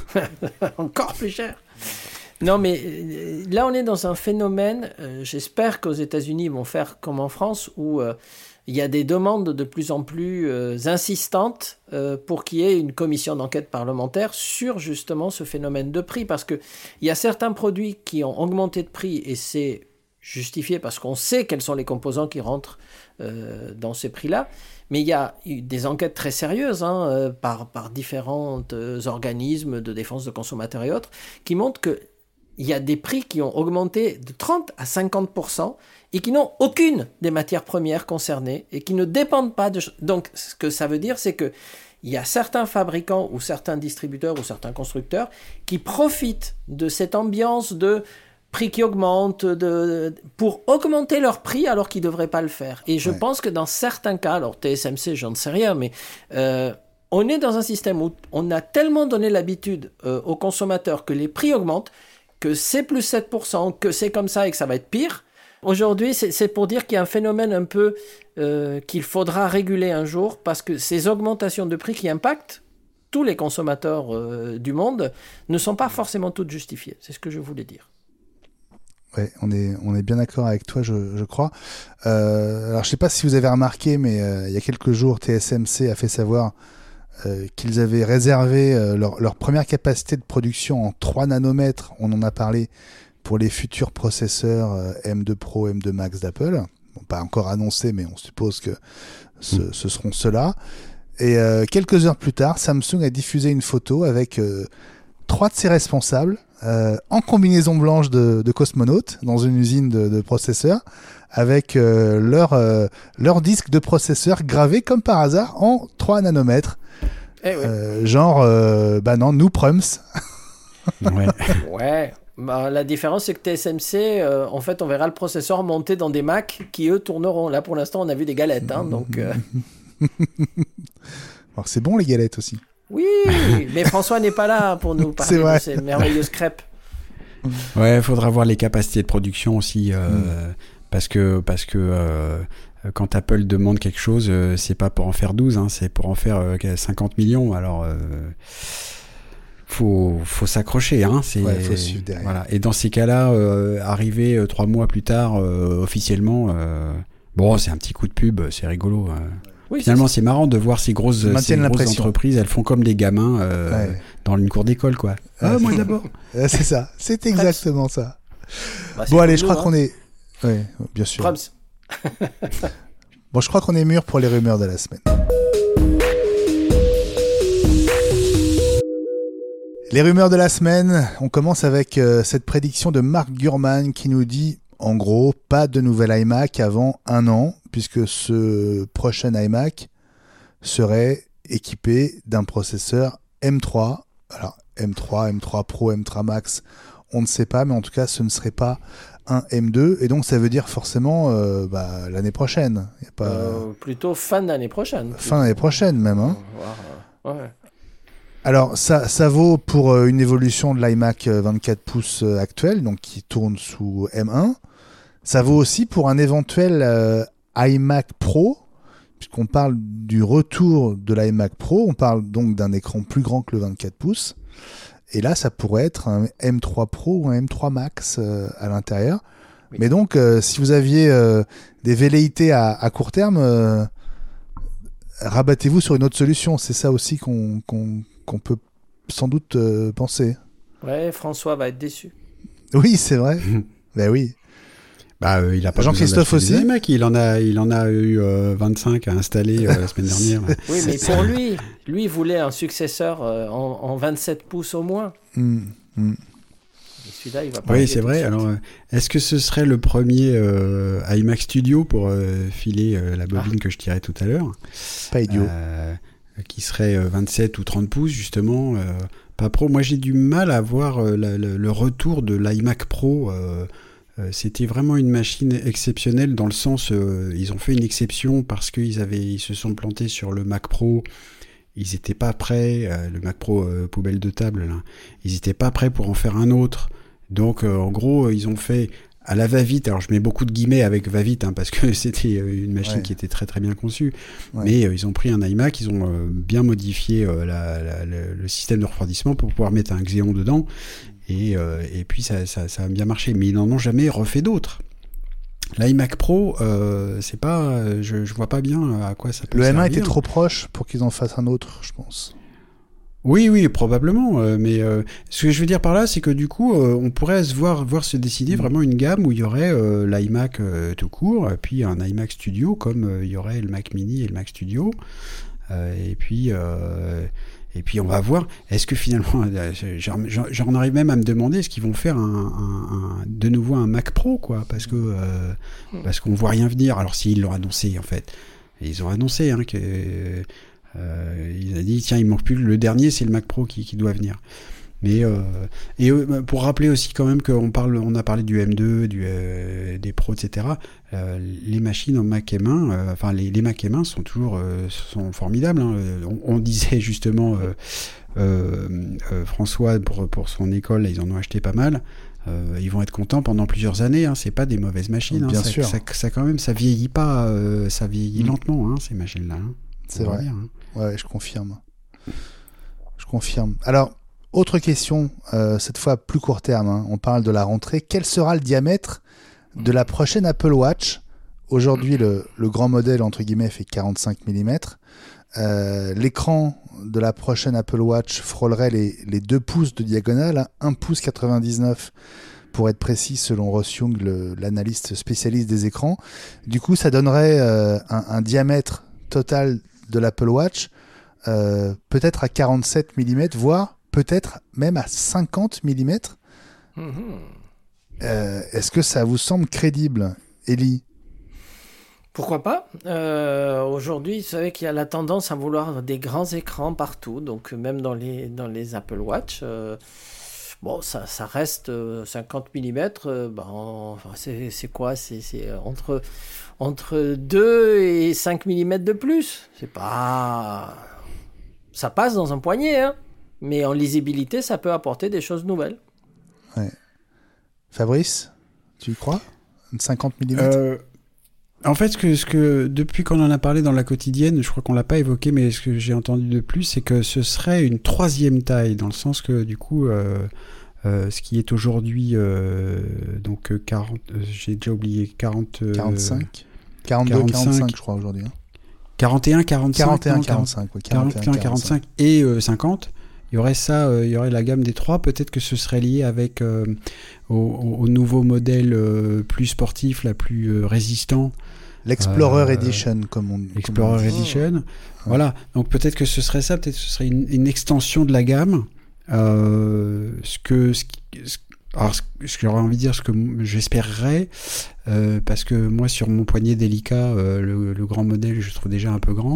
Encore plus cher. Non, mais là, on est dans un phénomène, euh, j'espère qu'aux États-Unis, ils vont faire comme en France, où euh, il y a des demandes de plus en plus euh, insistantes euh, pour qu'il y ait une commission d'enquête parlementaire sur justement ce phénomène de prix. Parce qu'il y a certains produits qui ont augmenté de prix et c'est justifié parce qu'on sait quels sont les composants qui rentrent euh, dans ces prix-là. Mais il y a eu des enquêtes très sérieuses hein, euh, par, par différents euh, organismes de défense de consommateurs et autres qui montrent qu'il y a des prix qui ont augmenté de trente à cinquante pour cent et qui n'ont aucune des matières premières concernées et qui ne dépendent pas de... Donc, ce que ça veut dire, c'est que il y a certains fabricants ou certains distributeurs ou certains constructeurs qui profitent de cette ambiance de... prix qui augmentent, de, pour augmenter leur prix alors qu'ils ne devraient pas le faire. Et je ouais. pense que dans certains cas, alors T S M C, j'en sais rien, mais euh, on est dans un système où on a tellement donné l'habitude euh, aux consommateurs que les prix augmentent, que c'est plus sept pour cent, que c'est comme ça et que ça va être pire. Aujourd'hui, c'est, c'est pour dire qu'il y a un phénomène un peu euh, qu'il faudra réguler un jour parce que ces augmentations de prix qui impactent tous les consommateurs euh, du monde ne sont pas forcément toutes justifiées. C'est ce que je voulais dire. Ouais, on est, on est bien d'accord avec toi, je, je crois. Euh, alors, je sais pas si vous avez remarqué, mais euh, il y a quelques jours, T S M C a fait savoir euh, qu'ils avaient réservé euh, leur, leur première capacité de production en trois nanomètres, on en a parlé, pour les futurs processeurs euh, M deux Pro, M deux Max d'Apple. Bon, pas encore annoncé, mais on suppose que ce, mmh. ce seront ceux-là. Et euh, quelques heures plus tard, Samsung a diffusé une photo avec euh, trois de ses responsables euh, en combinaison blanche de, de cosmonautes dans une usine de, de processeurs avec euh, leur, euh, leur disque de processeur gravé comme par hasard en trois nanomètres. Eh ouais. euh, genre, euh, bah non, nous prums. ouais. ouais. Bah, la différence, c'est que T S M C, euh, en fait, on verra le processeur monter dans des Macs qui, eux, tourneront. Là, pour l'instant, on a vu des galettes. Hein, donc, euh... Alors, c'est bon, les galettes aussi. Oui, mais François n'est pas là pour nous parler de ces merveilleuses crêpes. Ouais, il faudra voir les capacités de production aussi. Euh, mm. Parce que, parce que euh, quand Apple demande quelque chose, euh, c'est pas pour en faire douze, hein, c'est pour en faire euh, cinquante millions. Alors... Euh, faut faut s'accrocher, hein. C'est ouais, faut suivre derrière. Voilà. Et dans ces cas-là, euh, arriver euh, trois mois plus tard euh, officiellement, euh, bon, c'est un petit coup de pub, c'est rigolo. Euh. Oui, Finalement, c'est, c'est marrant de voir ces grosses, ces grosses entreprises, elles font comme des gamins euh, ouais. dans une cour d'école, quoi. Ah, moi d'abord. C'est ça, c'est exactement ça. Bah, bon, allez, je crois hein. qu'on est, ouais, bien sûr. Bon, je crois qu'on est mûr pour les rumeurs de la semaine. Les rumeurs de la semaine, on commence avec euh, cette prédiction de Mark Gurman qui nous dit, en gros, pas de nouvel iMac avant un an, puisque ce prochain iMac serait équipé d'un processeur M trois. Alors, M trois, M trois Pro, M trois Max, on ne sait pas, mais en tout cas, ce ne serait pas un M deux, et donc ça veut dire forcément euh, bah, l'année prochaine. Y a pas... euh, plutôt fin d'année prochaine. Fin d'année prochaine, même. Hein. Ouais. ouais. Alors, ça, ça vaut pour euh, une évolution de l'iMac vingt-quatre pouces euh, actuel, donc qui tourne sous M un. Ça vaut aussi pour un éventuel euh, iMac Pro, puisqu'on parle du retour de l'iMac Pro. On parle donc d'un écran plus grand que le vingt-quatre pouces. Et là, ça pourrait être un M trois Pro ou un M trois Max euh, à l'intérieur. Oui. Mais donc, euh, si vous aviez euh, des velléités à, à court terme, euh, rabattez-vous sur une autre solution. C'est ça aussi qu'on... qu'on qu'on peut sans doute euh, penser. Ouais, François va être déçu. Oui, c'est vrai. Ben oui. Bah, euh, il a pas Jean-Christophe aussi. Des mecs, il en a, il en a eu euh, vingt-cinq à installer euh, la semaine dernière. Oui, mais pour lui, lui voulait un successeur euh, en, en vingt-sept pouces au moins. Mm, mm. Et celui-là, il va pas. Oui, c'est vrai. Alors, euh, est-ce que ce serait le premier euh, iMac Studio pour euh, filer euh, la bobine ah. que je tirais tout à l'heure? Pas idiot. Euh, qui serait vingt-sept ou trente pouces justement, euh, pas pro. Moi j'ai du mal à voir euh, la, le, le retour de l'iMac Pro. Euh, euh, c'était vraiment une machine exceptionnelle dans le sens, euh, ils ont fait une exception parce qu'ils avaient, ils se sont plantés sur le Mac Pro. Ils n'étaient pas prêts, euh, le Mac Pro euh, poubelle de table, là. Ils n'étaient pas prêts pour en faire un autre. Donc euh, en gros, ils ont fait à la va-vite, alors je mets beaucoup de guillemets avec va-vite, hein, parce que c'était une machine ouais. qui était très très bien conçue, ouais. mais euh, ils ont pris un iMac, ils ont euh, bien modifié euh, la, la, la, le système de refroidissement pour pouvoir mettre un Xeon dedans, et, euh, et puis ça, ça, ça a bien marché, mais ils n'en ont jamais refait d'autres. L'iMac Pro, euh, c'est pas, je, je vois pas bien à quoi ça peut Le servir. M un était trop proche pour qu'ils en fassent un autre, je pense. Oui, oui, probablement. Euh, mais euh, ce que je veux dire par là, c'est que du coup, euh, on pourrait se voir, voir se décider vraiment une gamme où il y aurait euh, l'iMac euh, tout court, puis un iMac Studio, comme euh, il y aurait le Mac Mini et le Mac Studio. Euh, et puis, euh, et puis on va voir. Est-ce que finalement, j'en, j'en arrive même à me demander, est-ce qu'ils vont faire un, un, un, de nouveau un Mac Pro, quoi, parce que euh, parce qu'on voit rien venir. Alors s'ils l'ont annoncé, en fait, et ils ont annoncé hein, que Euh, il a dit tiens il manque plus le dernier, c'est le Mac Pro qui, qui doit venir. Mais euh, et euh, pour rappeler aussi quand même qu'on parle, on a parlé du M deux, du euh, des Pro, et cetera. Euh, les machines en Mac M un, euh, enfin les, les Mac M un sont toujours euh, sont formidables. Hein. On, on disait justement euh, euh, euh, François pour pour son école, là, ils en ont acheté pas mal. Euh, ils vont être contents pendant plusieurs années. Hein. C'est pas des mauvaises machines. Bien hein. sûr. Ça, ça, ça quand même, ça vieillit pas, euh, ça vieillit mmh. lentement hein, ces machines-là. Hein. C'est vrai. Dire, hein. Ouais, je confirme. Je confirme. Alors, autre question, euh, cette fois plus court terme. Hein. On parle de la rentrée. Quel sera le diamètre de la prochaine Apple Watch? Aujourd'hui, le, le grand modèle, entre guillemets, fait quarante-cinq millimètres. Euh, l'écran de la prochaine Apple Watch frôlerait les, les deux pouces de diagonale, hein, un pouce quatre-vingt-dix-neuf pour être précis, selon Ross Young, le, l'analyste spécialiste des écrans. Du coup, ça donnerait euh, un, un diamètre total de l'Apple Watch euh, peut-être à quarante-sept millimètres, voire peut-être même à cinquante millimètres. Mmh. Euh, est-ce que ça vous semble crédible, Ellie ? Pourquoi pas ? euh, Aujourd'hui, vous savez qu'il y a la tendance à vouloir des grands écrans partout, donc même dans les, dans les Apple Watch. Euh, bon, ça, ça reste euh, cinquante millimètres. Euh, bon, c'est, c'est quoi ? C'est, c'est entre, entre deux et cinq millimètres de plus. C'est pas... Ça passe dans un poignet, hein, mais en lisibilité, ça peut apporter des choses nouvelles. Ouais. Fabrice, tu y crois ? cinquante millimètres euh... En fait, ce que, ce que, depuis qu'on en a parlé dans la quotidienne, je crois qu'on l'a pas évoqué, mais ce que j'ai entendu de plus, c'est que ce serait une troisième taille, dans le sens que, du coup, euh, euh, ce qui est aujourd'hui, euh, donc quarante, euh, j'ai déjà oublié, quarante... Euh, quarante-cinq quarante-deux, quarante-cinq, quarante-cinq, je crois, aujourd'hui. Hein. quarante et un, quarante-cinq quarante et un, quarante-cinq, oui. quarante et un, quarante-cinq et euh, cinquante. Il y aurait ça, euh, il y aurait la gamme des trois. Peut-être que ce serait lié avec euh, au, au nouveau modèle euh, plus sportif, la plus euh, résistant. L'Explorer euh, Edition, comme on, Explorer comme on dit. Edition. Ouais. Voilà. Donc peut-être que ce serait ça. Peut-être que ce serait une, une extension de la gamme. Euh, ce que, ce, ce, alors, ce, ce que j'aurais envie de dire, ce que j'espérerais, euh, parce que moi sur mon poignet délicat, euh, le, le grand modèle, je trouve déjà un peu grand.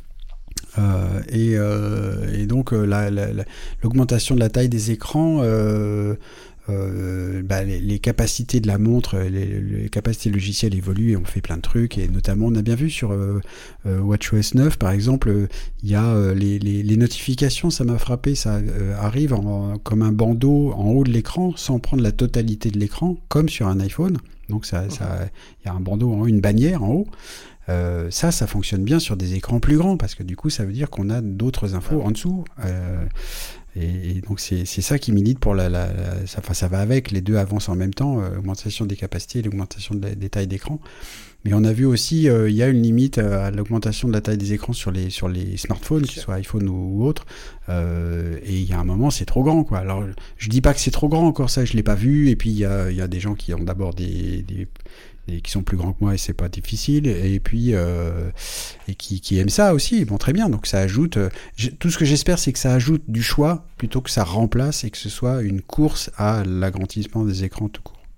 Euh, et, euh, et donc euh, la, la, la, l'augmentation de la taille des écrans, euh, euh, bah, les, les capacités de la montre, les, les capacités logicielles évoluent et on fait plein de trucs, et notamment on a bien vu sur euh, euh, WatchOS neuf par exemple, il euh, y a euh, les, les, les notifications, ça m'a frappé, ça euh, arrive en, comme un bandeau en haut de l'écran sans prendre la totalité de l'écran comme sur un iPhone. Donc ça, ça, y a un bandeau en haut, une bannière en haut. Euh, ça, ça fonctionne bien sur des écrans plus grands parce que du coup, ça veut dire qu'on a d'autres infos en dessous. Euh, et, et donc, c'est, c'est ça qui milite pour la. la, la ça, enfin, ça va avec, les deux avancent en même temps, euh, augmentation des capacités et l'augmentation de la, des tailles d'écran. Mais on a vu aussi, il euh, y a une limite à l'augmentation de la taille des écrans sur les, sur les smartphones, que ce soit iPhone ou, ou autre. Euh, et il y a un moment, c'est trop grand, quoi. Alors, je dis pas que c'est trop grand encore, ça, je l'ai pas vu. Et puis, il y a, y a des gens qui ont d'abord des. des et qui sont plus grands que moi et c'est pas difficile, et puis euh, et qui, qui aiment ça aussi, bon très bien, donc ça ajoute, euh, tout ce que j'espère c'est que ça ajoute du choix plutôt que ça remplace et que ce soit une course à l'agrandissement des écrans tout court.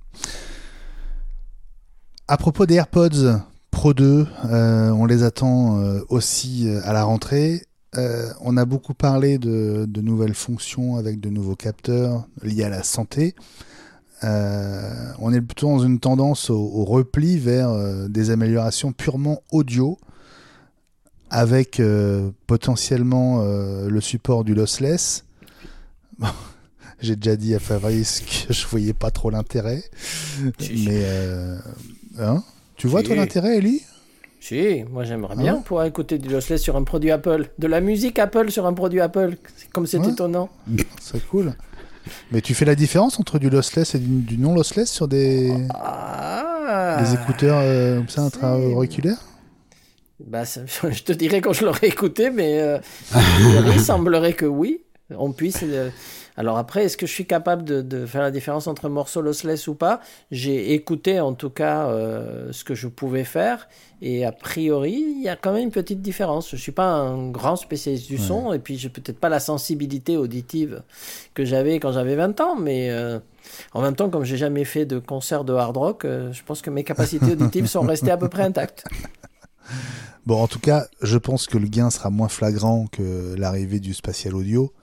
À propos des AirPods Pro deux, euh, on les attend euh, aussi à la rentrée. Euh, on a beaucoup parlé de, de nouvelles fonctions avec de nouveaux capteurs liés à la santé. Euh, on est plutôt dans une tendance au, au repli vers euh, des améliorations purement audio avec euh, potentiellement euh, le support du lossless. Bon, j'ai déjà dit à Fabrice que je voyais pas trop l'intérêt. Mais euh, hein, tu vois si. Toi l'intérêt, Ellie ? Si, moi j'aimerais bien ah. pouvoir écouter du lossless sur un produit Apple. De la musique Apple sur un produit Apple. C'est comme c'est ouais. étonnant. C'est cool. Mais tu fais la différence entre du lossless et du, du non lossless sur des, ah, des écouteurs euh, comme ça intra-auriculaires ? Bah, ça, je te dirais quand je l'aurais écouté, mais euh, il semblerait que oui, on puisse. Euh, alors après, est-ce que je suis capable de, de faire la différence entre morceau lossless ou pas ? J'ai écouté en tout cas euh, ce que je pouvais faire, et a priori, il y a quand même une petite différence. Je ne suis pas un grand spécialiste du ouais. son, et puis je n'ai peut-être pas la sensibilité auditive que j'avais quand j'avais vingt ans, mais euh, en même temps, comme je n'ai jamais fait de concert de hard rock, euh, je pense que mes capacités auditives sont restées à peu près intactes. Bon, en tout cas, je pense que le gain sera moins flagrant que l'arrivée du spatial audio.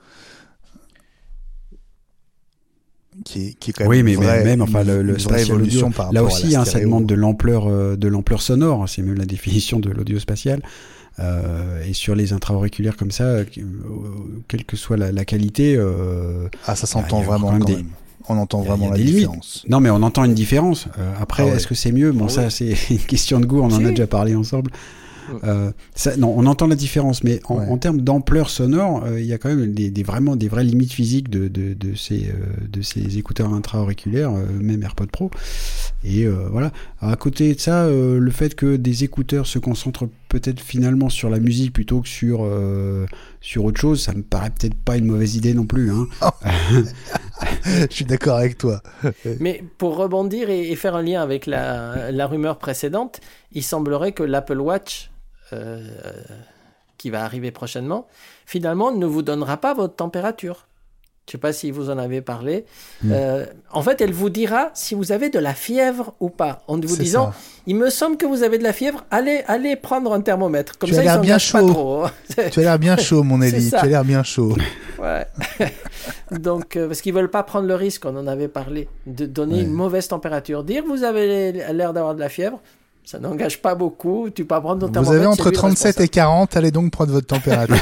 Qui est, qui est quand même oui, mais, vraie, mais même enfin le, le spatial audio, par là aussi, hein, ça demande de l'ampleur, euh, de l'ampleur sonore. C'est même la définition de l'audio spatial. Euh, et sur les intra-auriculaires comme ça, euh, quelle que soit la, la qualité, euh, ah, ça s'entend bah, vraiment. Quand des... même. On entend vraiment la différence. Limites. Non, mais on entend une différence. Euh, après, ah ouais. est-ce que c'est mieux ? Bon, ah ça, ouais. c'est une question de goût. On en si. a déjà parlé ensemble. Euh, ça, non, on entend la différence, mais en, ouais. en termes d'ampleur sonore, il euh, y a quand même des, des, vraiment des vraies limites physiques de, de, de, ces, euh, de ces écouteurs intra-auriculaires, euh, même AirPods Pro. Et euh, voilà. Alors, à côté de ça, euh, le fait que des écouteurs se concentrent peut-être finalement sur la musique plutôt que sur, euh, sur autre chose, ça me paraît peut-être pas une mauvaise idée non plus. Hein. Oh. Je suis d'accord avec toi. Mais pour rebondir et, et faire un lien avec la, la rumeur précédente, il semblerait que l'Apple Watch, euh, qui va arriver prochainement, finalement ne vous donnera pas votre température. Je ne sais pas si vous en avez parlé. Mmh. Euh, en fait, elle vous dira si vous avez de la fièvre ou pas. En vous C'est disant, ça. Il me semble que vous avez de la fièvre, allez, allez prendre un thermomètre. Comme tu ça, as l'air ils bien chaud. Pas trop. Tu as l'air bien chaud, mon Élie. Tu as l'air bien chaud. Ouais. Donc, euh, parce qu'ils ne veulent pas prendre le risque, on en avait parlé, de donner ouais. une mauvaise température. Dire vous avez l'air d'avoir de la fièvre, ça n'engage pas beaucoup. Tu peux prendre ton vous thermomètre. Vous avez entre trente-sept et quarante, allez donc prendre votre température.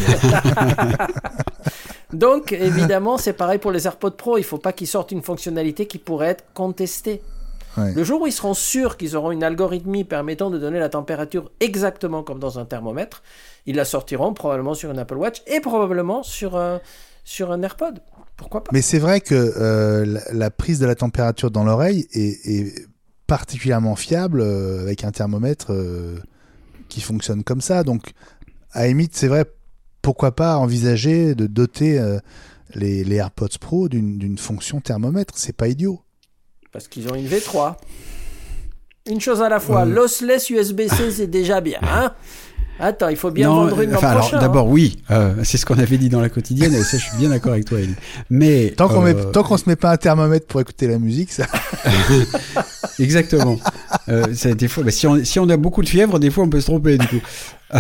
Donc, évidemment, c'est pareil pour les AirPods Pro. Il ne faut pas qu'ils sortent une fonctionnalité qui pourrait être contestée. Ouais. Le jour où ils seront sûrs qu'ils auront une algorithmie permettant de donner la température exactement comme dans un thermomètre, ils la sortiront probablement sur un Apple Watch et probablement sur un, sur un AirPod. Pourquoi pas ? Mais c'est vrai que euh, la, la prise de la température dans l'oreille est, est particulièrement fiable euh, avec un thermomètre euh, qui fonctionne comme ça. Donc, à la limite, c'est vrai, pourquoi pas envisager de doter euh, les, les AirPods Pro d'une, d'une fonction thermomètre ? C'est pas idiot. Parce qu'ils ont une V trois. Une chose à la fois. Euh... Lossless U S B C, c'est déjà bien. Hein ? Attends, il faut bien non, vendre une enfin, l'an prochain. Alors, d'abord, hein. oui, euh, c'est ce qu'on avait dit dans la quotidienne, et ça, je suis bien d'accord avec toi, Elie. Mais tant qu'on euh... met, tant qu'on se met pas un thermomètre pour écouter la musique, ça. Exactement. euh, ça, des fois, bah, si on si on a beaucoup de fièvre, des fois, on peut se tromper du coup.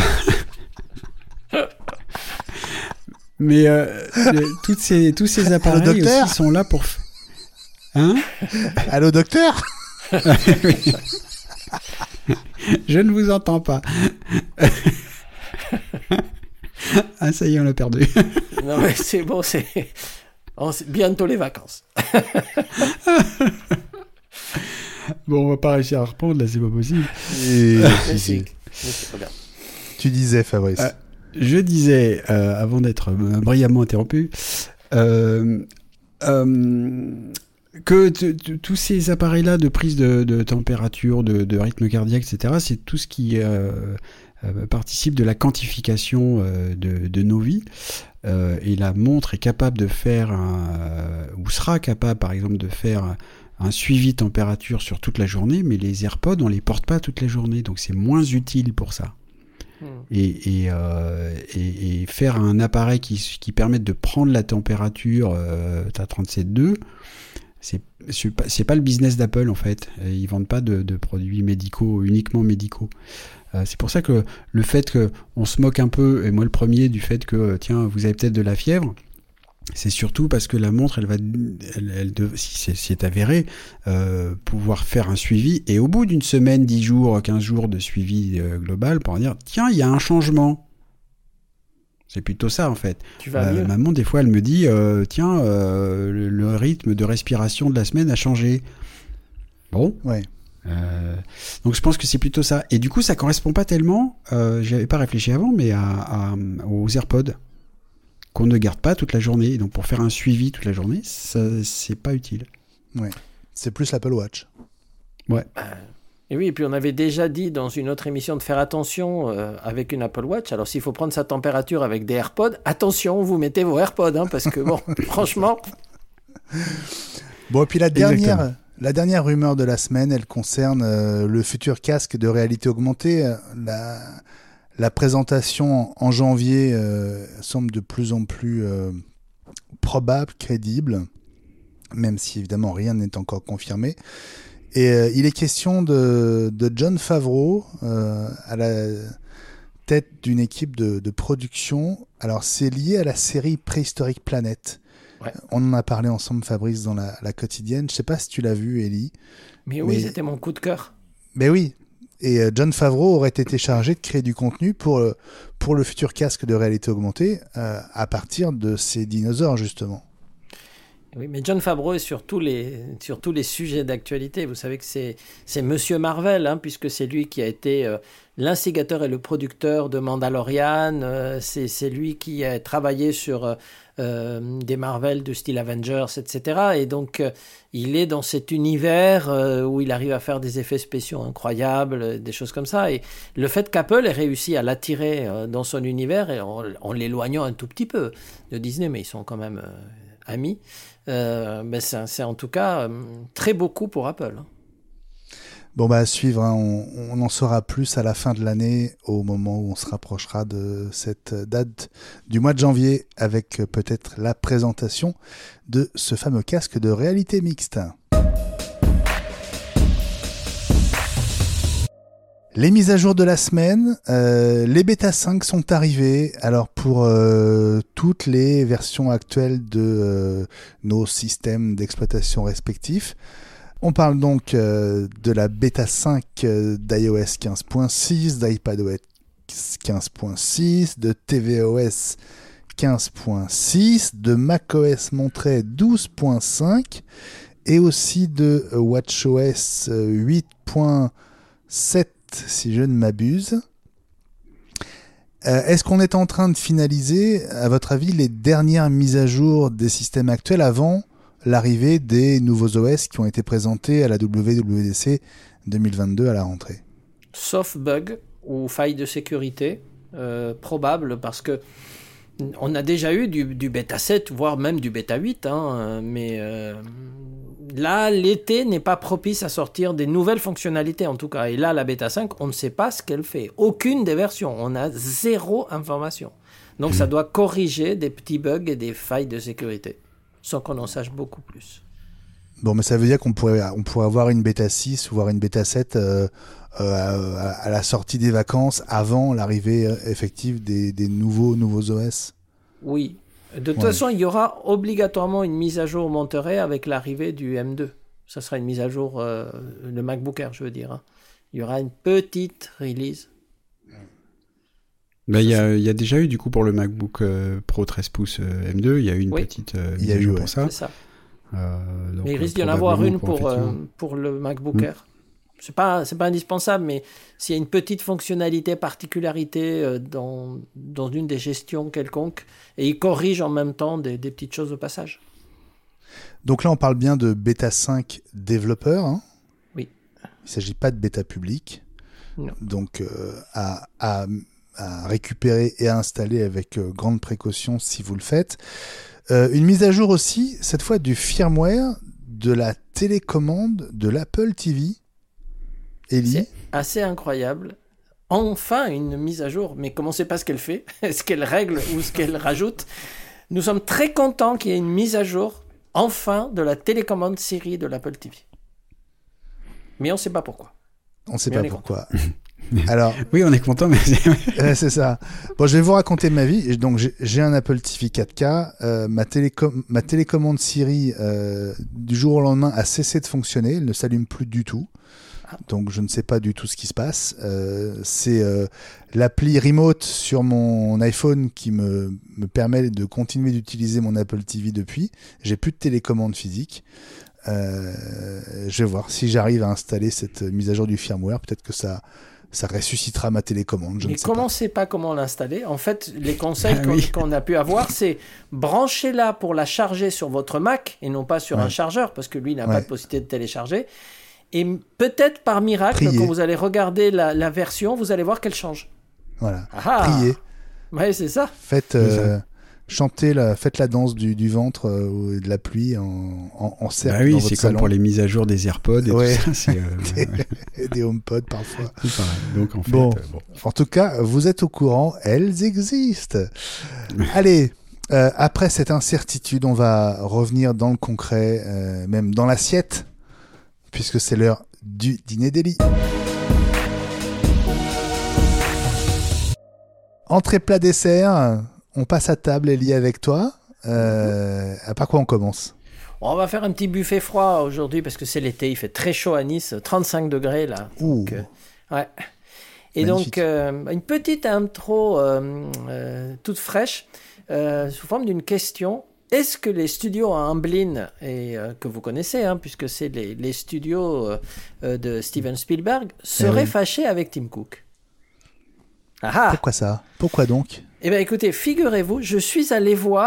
Mais euh, le, toutes ces tous ces appareils aussi sont là pour. Hein ? Allô, docteur ? Je ne vous entends pas. Ah, ça y est, on l'a perdu. Non, mais c'est bon, c'est. On... bientôt les vacances. Bon, on va pas réussir à reprendre, là, c'est pas possible. Et... mais c'est... Mais c'est pas bien. Tu disais, Fabrice. Euh, je disais, euh, avant d'être euh, brillamment interrompu, euh, euh, que t- t- tous ces appareils-là de prise de, de température, de, de rythme cardiaque, et cetera, c'est tout ce qui euh, euh, participe de la quantification euh, de, de nos vies. Euh, et la montre est capable de faire, un, euh, ou sera capable, par exemple, de faire un, un suivi température sur toute la journée, mais les AirPods, on les porte pas toute la journée, donc c'est moins utile pour ça. Mmh. Et, et, euh, et, et faire un appareil qui, qui permette de prendre la température euh, à trente-sept virgule deux, c'est, c'est, pas, c'est pas le business d'Apple en fait. Ils vendent pas de, de produits médicaux, uniquement médicaux. Euh, c'est pour ça que le fait qu'on se moque un peu, et moi le premier, du fait que tiens, vous avez peut-être de la fièvre, c'est surtout parce que la montre, elle va, elle, elle de, si c'est, si c'est avéré, euh, pouvoir faire un suivi, et au bout d'une semaine, dix jours, quinze jours de suivi euh, global, pour dire tiens, il y a un changement. C'est plutôt ça en fait. Tu vas euh, mieux. Maman des fois elle me dit euh, tiens euh, le, le rythme de respiration de la semaine a changé. Bon. Ouais. Euh, donc je pense que c'est plutôt ça. Et du coup ça correspond pas tellement. Euh, j'y avais pas réfléchi avant, mais à, à, aux AirPods qu'on ne garde pas toute la journée. Donc pour faire un suivi toute la journée, ça, c'est pas utile. Ouais. C'est plus l'Apple Watch. Ouais. Euh... Et oui, et puis on avait déjà dit dans une autre émission de faire attention euh, avec une Apple Watch. Alors s'il faut prendre sa température avec des AirPods, attention, vous mettez vos AirPods, hein, parce que bon, franchement... Bon, et puis la dernière, la dernière rumeur de la semaine, elle concerne euh, le futur casque de réalité augmentée. La, la présentation en janvier euh, semble de plus en plus euh, probable, crédible, même si évidemment rien n'est encore confirmé. Et euh, il est question de, de Jon Favreau euh, à la tête d'une équipe de, de production. Alors c'est lié à la série Préhistorique Planet. Ouais. On en a parlé ensemble, Fabrice, dans la, la quotidienne. Je ne sais pas si tu l'as vu, Elie. Mais oui, mais... c'était mon coup de cœur. Mais oui. Et euh, Jon Favreau aurait été chargé de créer du contenu pour, euh, pour le futur casque de réalité augmentée euh, à partir de ces dinosaures, justement. Oui, mais Jon Favreau est sur tous les, sur tous les sujets d'actualité. Vous savez que c'est, c'est Monsieur Marvel, hein, puisque c'est lui qui a été euh, l'instigateur et le producteur de Mandalorian. Euh, c'est, c'est lui qui a travaillé sur euh, euh, des Marvel de style Avengers, et cetera. Et donc, euh, il est dans cet univers euh, où il arrive à faire des effets spéciaux incroyables, des choses comme ça. Et le fait qu'Apple ait réussi à l'attirer euh, dans son univers, et en, en l'éloignant un tout petit peu de Disney, mais ils sont quand même euh, amis, euh, ben c'est, c'est en tout cas euh, très beau coup pour Apple. Bon, bah à suivre, hein. on, on en saura plus à la fin de l'année, au moment où on se rapprochera de cette date du mois de janvier, avec peut-être la présentation de ce fameux casque de réalité mixte. Les mises à jour de la semaine, euh, les bêta cinq sont arrivées. Alors pour euh, toutes les versions actuelles de euh, nos systèmes d'exploitation respectifs, on parle donc euh, de la bêta cinq euh, d'iOS quinze point six, d'iPadOS quinze point six, de tvOS quinze point six, de macOS Monterey douze point cinq et aussi de watchOS huit point sept si je ne m'abuse. Euh, est-ce qu'on est en train de finaliser, à votre avis, les dernières mises à jour des systèmes actuels avant l'arrivée des nouveaux O S qui ont été présentés à la W W D C deux mille vingt-deux à la rentrée? Sauf bug ou faille de sécurité, euh, probable, parce que on a déjà eu du, du bêta sept, voire même du bêta huit, hein, mais euh, là, l'été n'est pas propice à sortir des nouvelles fonctionnalités, en tout cas. Et là, la bêta cinq, on ne sait pas ce qu'elle fait. Aucune des versions, on a zéro information. Donc, mmh. ça doit corriger des petits bugs et des failles de sécurité, sans qu'on en sache beaucoup plus. Bon, mais ça veut dire qu'on pourrait, on pourrait avoir une bêta six ou voir une bêta sept euh, euh, à, à la sortie des vacances, avant l'arrivée effective des, des nouveaux, nouveaux O S? Oui. De toute ouais. façon, il y aura obligatoirement une mise à jour Monterey avec l'arrivée du M deux. Ça sera une mise à jour, euh, le MacBook Air, je veux dire. Hein. Il y aura une petite release. Bah, il y a, y a déjà eu, du coup, pour le MacBook euh, Pro treize pouces euh, M deux, il y a eu une oui. petite euh, mise à jour pour ça. C'est ça. Euh, donc, mais il risque d'y en avoir une pour, pour, euh, pour le MacBook mmh. Air. C'est pas, c'est pas indispensable, mais s'il y a une petite fonctionnalité, particularité euh, dans, dans une des gestions quelconques, et il corrige en même temps des, des petites choses au passage. Donc là, on parle bien de bêta cinq développeur. Hein. Oui. Il ne s'agit pas de bêta public. Non. Donc euh, à, à, à récupérer et à installer avec euh, grande précaution si vous le faites. Euh, une mise à jour aussi, cette fois du firmware de la télécommande de l'Apple T V. Ellie. C'est assez incroyable. Enfin, une mise à jour. Mais comment on ne sait pas ce qu'elle fait, ce qu'elle règle ou ce qu'elle rajoute. Nous sommes très contents qu'il y ait une mise à jour, enfin, de la télécommande Siri de l'Apple T V. Mais on ne sait pas pourquoi. On ne sait mais pas pourquoi. Alors, oui, on est content, mais euh, c'est ça. Bon, je vais vous raconter ma vie. Donc, j'ai, j'ai un Apple T V quatre K. Euh, ma, télécom- ma télécommande Siri, euh, du jour au lendemain, a cessé de fonctionner. Elle ne s'allume plus du tout. Donc, je ne sais pas du tout ce qui se passe. Euh, c'est euh, l'appli Remote sur mon iPhone qui me, me permet de continuer d'utiliser mon Apple T V depuis. J'ai plus de télécommande physique. Euh, je vais voir si j'arrive à installer cette mise à jour du firmware. Peut-être que ça, ça ressuscitera ma télécommande. Je Mais ne sais comment pas. on ne sait pas comment l'installer? En fait, les conseils ah, qu'on, oui. qu'on a pu avoir, c'est branchez-la pour la charger sur votre Mac et non pas sur ouais. un chargeur, parce que lui n'a ouais. pas de possibilité de télécharger. Et peut-être par miracle, Priez. quand vous allez regarder la, la version, vous allez voir qu'elle change. Voilà. Ah. Priez. Ouais, c'est ça. Faites, euh, chantez la, faites la danse du, du ventre euh, ou de la pluie en, en, en cercle. Bah oui, dans c'est votre comme salon. pour les mises à jour des AirPods et ouais. tout ça. C'est, euh, des, ouais. des HomePod parfois. C'est pareil. Donc en fait, bon. Euh, bon. En tout cas, vous êtes au courant, elles existent. Allez. Euh, après cette incertitude, on va revenir dans le concret, euh, même dans l'assiette, puisque c'est l'heure du dîner d'Ellie. Entrée, plat, dessert. On passe à table, Ellie, avec toi. Euh, à par quoi on commence? On va faire un petit buffet froid aujourd'hui parce que c'est l'été. Il fait très chaud à Nice, trente-cinq degrés là. Donc, euh, ouais. Et Magnifique. donc, euh, une petite intro euh, euh, toute fraîche, euh, sous forme d'une question. Est-ce que les studios à Amblin, et, euh, que vous connaissez, hein, puisque c'est les, les studios euh, de Steven Spielberg, seraient eh oui. fâchés avec Tim Cook? Ah ah. Pourquoi ça? Pourquoi donc? Eh bien, écoutez, figurez-vous, je suis allé voir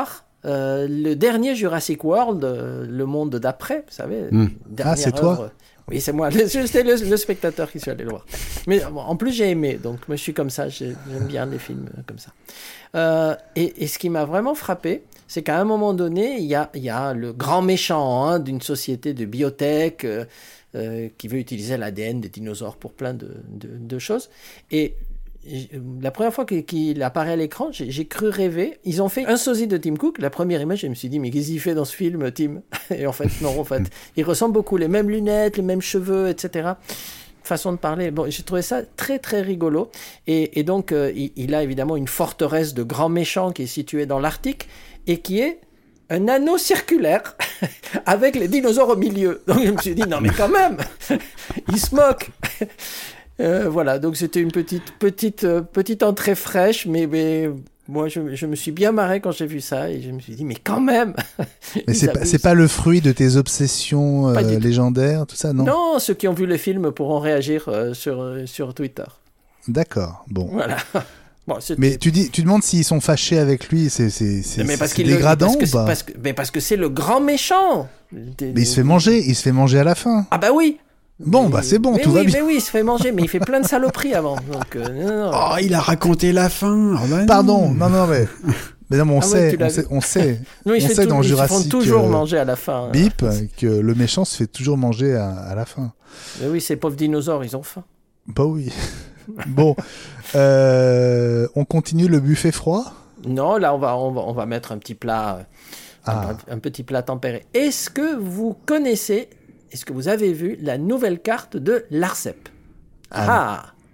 euh, le dernier Jurassic World, euh, le monde d'après, vous savez. Mm. Ah, c'est toi œuvre. Oui, c'est moi. C'était le, le spectateur qui suis allé le voir. Mais bon, en plus, j'ai aimé. Donc, moi, je suis comme ça. J'aime bien les films comme ça. Euh, et, et ce qui m'a vraiment frappé, c'est qu'à un moment donné, il y a, il y a le grand méchant hein, d'une société de biotech euh, euh, qui veut utiliser l'A D N des dinosaures pour plein de, de, de choses. Et la première fois qu'il apparaît à l'écran, j'ai, j'ai cru rêver. Ils ont fait un sosie de Tim Cook. La première image, je me suis dit, mais qu'est-ce qu'il fait dans ce film, Tim? Et en fait, non, en fait, il ressemble beaucoup. Les mêmes lunettes, les mêmes cheveux, et cetera. Façon de parler. Bon, j'ai trouvé ça très, très rigolo. Et, et donc, euh, il, il a évidemment une forteresse de grands méchants qui est située dans l'Arctique et qui est un anneau circulaire avec les dinosaures au milieu. Donc, je me suis dit, non, mais quand même, il se moque. Euh, voilà, donc c'était une petite, petite, euh, petite entrée fraîche, mais, mais moi je, je me suis bien marré quand j'ai vu ça et je me suis dit, mais quand même. Mais c'est pas, c'est pas le fruit de tes obsessions euh, légendaires, tout ça, non? Non, ceux qui ont vu le film pourront réagir euh, sur, euh, sur Twitter. D'accord, bon. Voilà. Bon, mais tu, dis, tu demandes s'ils sont fâchés avec lui, c'est, c'est, c'est, mais parce c'est dégradant le, parce ou pas parce que, Mais parce que c'est le grand méchant. Mais il se fait manger, il se fait manger à la fin. Ah bah oui. Bon, mais, bah c'est bon, tout oui, va bien. Mais oui, il se fait manger, mais il fait plein de saloperies avant. Donc, euh, non, non. Oh, il a raconté la fin. Oh, bah Pardon, non, non, mais, mais non, mais on, ah sait, ouais, on sait, on sait, non, on sait tout, dans ils Jurassic. Ils font toujours euh, manger à la fin. Bip, que le méchant se fait toujours manger à, à la fin. Mais oui, ces pauvres dinosaures, ils ont faim. Bah oui. Bon, euh, on continue le buffet froid. Non, là, on va, on va, on va mettre un petit plat, ah. un, un petit plat tempéré. Est-ce que vous connaissez, est-ce que vous avez vu la nouvelle carte de l'Arcep? Ah, ah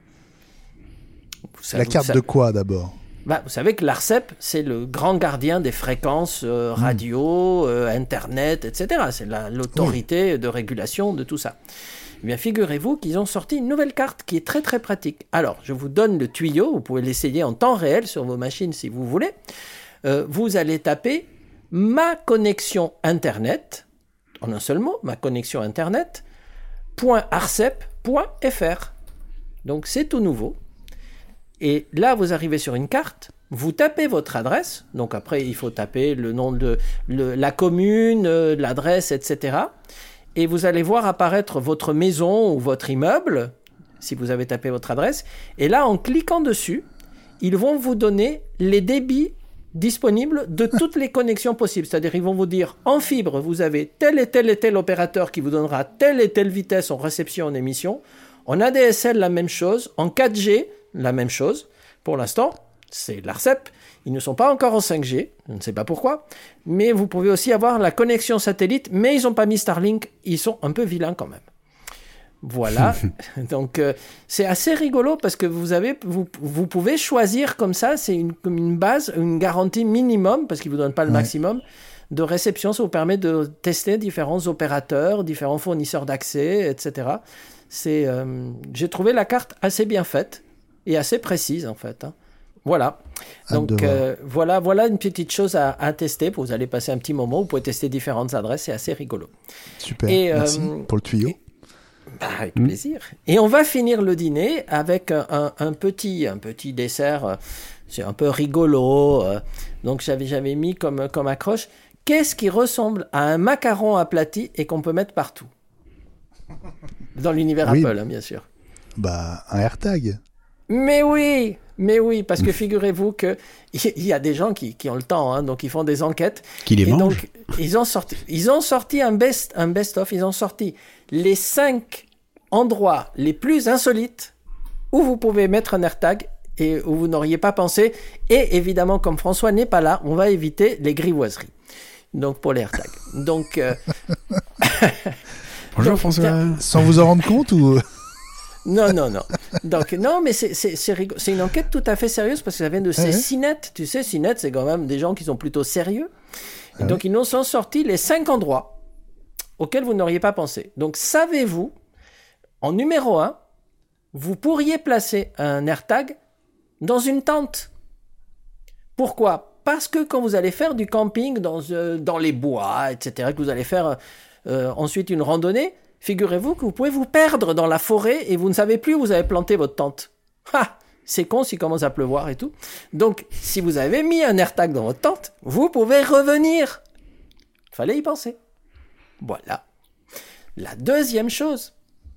La carte vous, de quoi d'abord? Bah, vous savez que l'Arcep, c'est le grand gardien des fréquences euh, radio, mmh. euh, Internet, et cetera. C'est la, l'autorité oui. de régulation de tout ça. Eh bien, figurez-vous qu'ils ont sorti une nouvelle carte qui est très très pratique. Alors, je vous donne le tuyau, vous pouvez l'essayer en temps réel sur vos machines si vous voulez. Euh, vous allez taper « ma connexion Internet », en un seul mot, « ma connexion Internet », .arcep point f r. Donc, c'est tout nouveau. Et là, vous arrivez sur une carte, vous tapez votre adresse, donc après, il faut taper le nom de le, la commune, euh, l'adresse, et cetera. Et vous allez voir apparaître votre maison ou votre immeuble, si vous avez tapé votre adresse. Et là, en cliquant dessus, ils vont vous donner les débits disponibles de toutes les connexions possibles. C'est-à-dire, ils vont vous dire, en fibre, vous avez tel et tel et tel opérateur qui vous donnera telle et telle vitesse en réception en émission. En A D S L, la même chose. En quatre G, la même chose. Pour l'instant, c'est l'Arcep. Ils ne sont pas encore en cinq G, je ne sais pas pourquoi, mais vous pouvez aussi avoir la connexion satellite, mais ils n'ont pas mis Starlink, ils sont un peu vilains quand même. Voilà, donc euh, c'est assez rigolo parce que vous, avez, vous, vous pouvez choisir comme ça, c'est une, une base, une garantie minimum, parce qu'ils ne vous donnent pas le ouais. maximum, de réception. Ça vous permet de tester différents opérateurs, différents fournisseurs d'accès, et cetera. C'est, euh, j'ai trouvé la carte assez bien faite et assez précise en fait, hein. Voilà, donc euh, voilà, voilà une petite chose à, à tester. Vous allez passer un petit moment, vous pouvez tester différentes adresses, c'est assez rigolo. Super, et, merci euh, pour le tuyau. Bah, avec mmh. plaisir. Et on va finir le dîner avec un, un, petit, un petit dessert, c'est un peu rigolo, donc j'avais, j'avais mis comme, comme accroche, qu'est-ce qui ressemble à un macaron aplati et qu'on peut mettre partout? Dans l'univers oui. Apple, hein, bien sûr. Bah, un AirTag. Mais oui, mais oui, parce que figurez-vous qu'il y a des gens qui, qui ont le temps, hein, donc ils font des enquêtes. Qui les et mangent. Donc, ils ont sorti, ils ont sorti un, best, un best-of, ils ont sorti les cinq endroits les plus insolites où vous pouvez mettre un AirTag et où vous n'auriez pas pensé. Et évidemment, comme François n'est pas là, on va éviter les grivoiseries. Donc, pour les AirTags. Donc... Euh... Bonjour donc, François. Tiens... Sans vous en rendre compte ou... Non, non, non. Donc, non, mais c'est, c'est, c'est, rig... c'est une enquête tout à fait sérieuse parce que ça vient de ces CNET. Tu sais, CNET, c'est quand même des gens qui sont plutôt sérieux. Et ah donc, ouais. ils nous ont sorti les cinq endroits auxquels vous n'auriez pas pensé. Donc, savez-vous, en numéro un, vous pourriez placer un AirTag dans une tente. Pourquoi ? Parce que quand vous allez faire du camping dans, euh, dans les bois, et cetera, que vous allez faire euh, ensuite une randonnée, figurez-vous que vous pouvez vous perdre dans la forêt et vous ne savez plus où vous avez planté votre tente. Ah, c'est con s'il commence à pleuvoir et tout. Donc, si vous avez mis un AirTag dans votre tente, vous pouvez revenir. Fallait y penser. Voilà. La deuxième chose,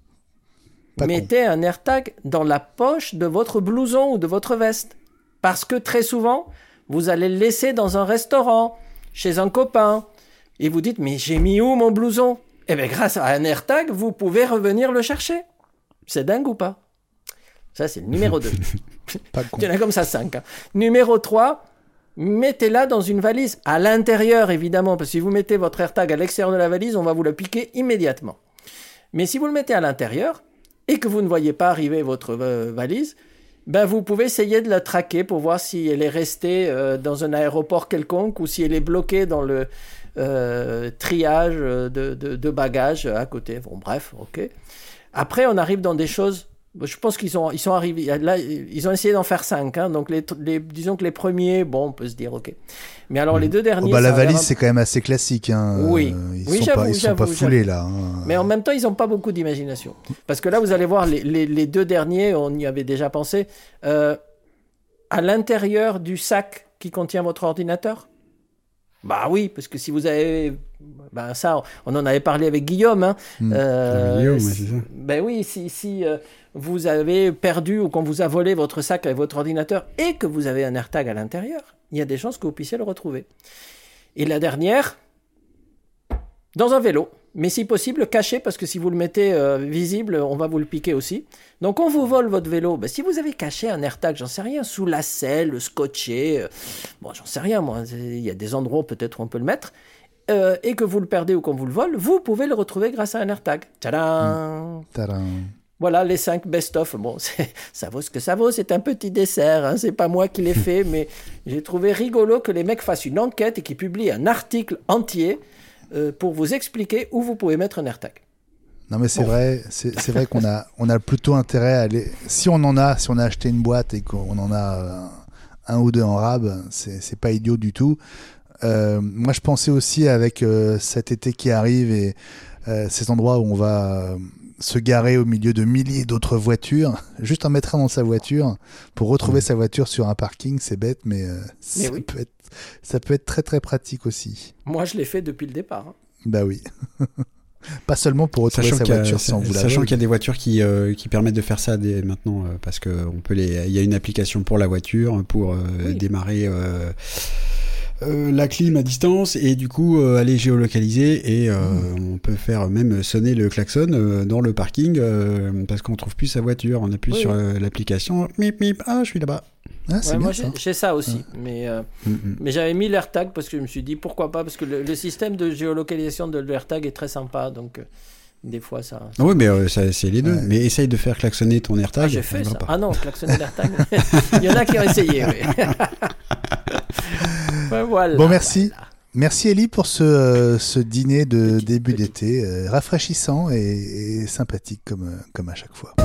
Pas mettez con. un AirTag dans la poche de votre blouson ou de votre veste. Parce que très souvent, vous allez le laisser dans un restaurant, chez un copain, et vous dites, mais j'ai mis où mon blouson ? Eh bien, grâce à un AirTag, vous pouvez revenir le chercher. C'est dingue ou pas ? Ça, c'est le numéro deux. Pas con. Il y en a comme ça cinq. Hein. Numéro trois, mettez-la dans une valise. À l'intérieur, évidemment, parce que si vous mettez votre AirTag à l'extérieur de la valise, on va vous le piquer immédiatement. Mais si vous le mettez à l'intérieur, et que vous ne voyez pas arriver votre euh, valise, ben vous pouvez essayer de la traquer pour voir si elle est restée euh, dans un aéroport quelconque ou si elle est bloquée dans le euh, triage de, de, de bagages à côté. Bon, bref, ok. Après, on arrive dans des choses... Je pense qu'ils sont, ils sont arrivés... Là, ils ont essayé d'en faire cinq. Hein, donc, les, les, disons que les premiers, bon, on peut se dire, ok. Mais alors, les deux derniers... Oh bah, la valise, un... c'est quand même assez classique. Hein. Oui. Ils oui, sont j'avoue, pas, ils sont pas foulés, là. Hein. Mais en même temps, ils n'ont pas beaucoup d'imagination. Parce que là, vous allez voir, les, les, les deux derniers, on y avait déjà pensé. Euh, à l'intérieur du sac qui contient votre ordinateur, bah oui, parce que si vous avez... Ben ça, on en avait parlé avec Guillaume. Hein. Mmh. Euh, Guillaume, c'est ça. Ben oui, si, si euh, vous avez perdu ou qu'on vous a volé votre sac avec votre ordinateur et que vous avez un AirTag à l'intérieur, il y a des chances que vous puissiez le retrouver. Et la dernière, dans un vélo, mais si possible caché, parce que si vous le mettez euh, visible, on va vous le piquer aussi. Donc on vous vole votre vélo, ben, si vous avez caché un AirTag, j'en sais rien, sous la selle, scotché, euh, bon j'en sais rien moi, il y a des endroits peut-être où on peut le mettre, euh, et que vous le perdez ou qu'on vous le vole, vous pouvez le retrouver grâce à un AirTag. Tadam Mmh. Tadam. Voilà les cinq best-of. Bon, c'est, ça vaut ce que ça vaut, c'est un petit dessert, hein, c'est pas moi qui l'ai fait, mais j'ai trouvé rigolo que les mecs fassent une enquête et qu'ils publient un article entier euh, pour vous expliquer où vous pouvez mettre un AirTag. Non mais c'est bon. vrai, c'est, c'est vrai qu'on a, on a plutôt intérêt à aller. Si on en a, si on a acheté une boîte et qu'on en a un, un ou deux en rab, c'est, c'est pas idiot du tout. Euh, moi je pensais aussi avec euh, cet été qui arrive et euh, ces endroits où on va euh, se garer au milieu de milliers d'autres voitures, juste en mettre un dans sa voiture pour retrouver mmh. sa voiture sur un parking, c'est bête, mais, euh, mais ça, oui. peut être, ça peut être très très pratique aussi. Moi je l'ai fait depuis le départ. Hein. Bah oui. Pas seulement pour retrouver sachant sa voiture sans vous la Sachant vol. qu'il y a des voitures qui, euh, qui permettent de faire ça dès maintenant, euh, parce qu'il y a une application pour la voiture, pour euh, oui. démarrer euh, euh, la clim à distance, et du coup euh, aller géolocaliser, et euh, mmh. on peut faire même sonner le klaxon euh, dans le parking, euh, parce qu'on ne trouve plus sa voiture. On appuie oui. sur euh, l'application, mip mip, ah je suis là-bas. Ah, c'est ouais, bien, moi ça. j'ai, j'ai ça aussi, ouais. mais, euh, mm-hmm. mais j'avais mis l'AirTag parce que je me suis dit pourquoi pas, parce que le, le système de géolocalisation de l'AirTag est très sympa, donc euh, des fois ça... ça... Oui, mais euh, ça, c'est les deux, ouais. mais essaye de faire klaxonner ton AirTag. Ah, j'ai fait ça. Pas. Ah non, klaxonner l'AirTag, il y en a qui ont essayé, oui. Ouais, voilà, bon, merci. Voilà. Merci Elie pour ce, euh, ce dîner de petit, début petit. d'été, euh, rafraîchissant et, et sympathique comme, euh, comme à chaque fois.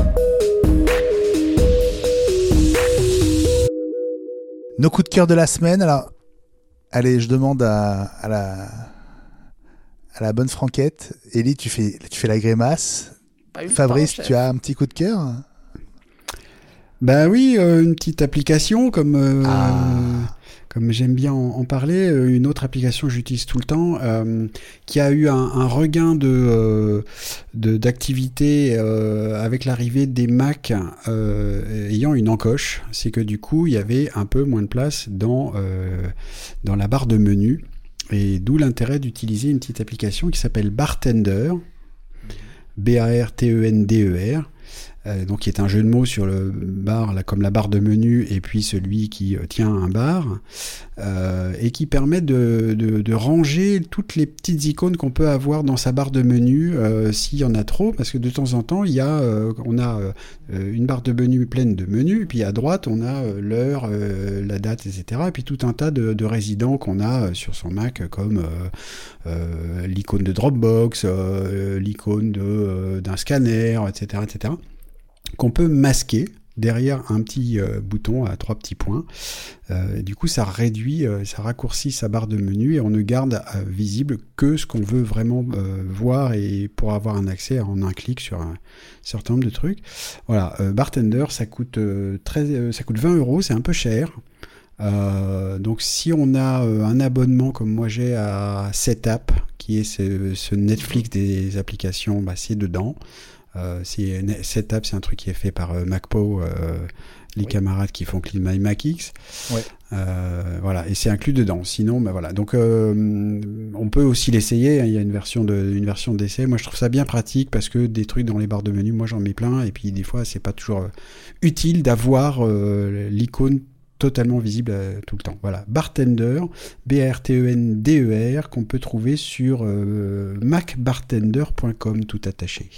Nos coups de cœur de la semaine. Alors, allez, je demande à, à, la, à la bonne franquette. Elie, tu fais, tu fais la grimace. Fabrice, temps, tu as un petit coup de cœur ? Ben oui, euh, une petite application comme... Euh, ah. Comme j'aime bien en, en parler, une autre application que j'utilise tout le temps, euh, qui a eu un, un regain de, euh, de, d'activité euh, avec l'arrivée des Mac euh, ayant une encoche, c'est que du coup, il y avait un peu moins de place dans, euh, dans la barre de menu, et d'où l'intérêt d'utiliser une petite application qui s'appelle Bartender, B A R T E N D E R, Euh, donc qui est un jeu de mots sur le bar, là, comme la barre de menu, et puis celui qui euh, tient un bar, euh, et qui permet de, de, de ranger toutes les petites icônes qu'on peut avoir dans sa barre de menu, euh, s'il y en a trop, parce que de temps en temps, il y a, euh, on a euh, une barre de menu pleine de menus, et puis à droite, on a euh, l'heure, euh, la date, et cetera, et puis tout un tas de, de résidents qu'on a euh, sur son Mac, comme euh, euh, l'icône de Dropbox, euh, l'icône de, euh, d'un scanner, et cetera, et cetera, qu'on peut masquer derrière un petit euh, bouton à trois petits points. Euh, et du coup, ça réduit, euh, ça raccourcit sa barre de menu et on ne garde euh, visible que ce qu'on veut vraiment euh, voir et pour avoir un accès en un clic sur un certain nombre de trucs. Voilà, euh, Bartender, ça coûte euh, treize, euh, ça coûte vingt euros, c'est un peu cher. Euh, donc si on a euh, un abonnement comme moi j'ai à Setup, qui est ce, ce Netflix des applications, bah, c'est dedans. Euh, c'est, Setup, c'est un truc qui est fait par euh, MacPo, euh, les oui. camarades qui font Clean My Mac X. Ouais. Euh, voilà, et c'est inclus dedans. Sinon, bah voilà. Donc, euh, on peut aussi l'essayer. Hein. Il y a une version de, une version d'essai. Moi, je trouve ça bien pratique parce que des trucs dans les barres de menu, moi, j'en mets plein. Et puis, des fois, c'est pas toujours euh, utile d'avoir euh, l'icône totalement visible euh, tout le temps. Voilà, Bartender, B A R T E N D E R, qu'on peut trouver sur euh, mac bartender point com, tout attaché.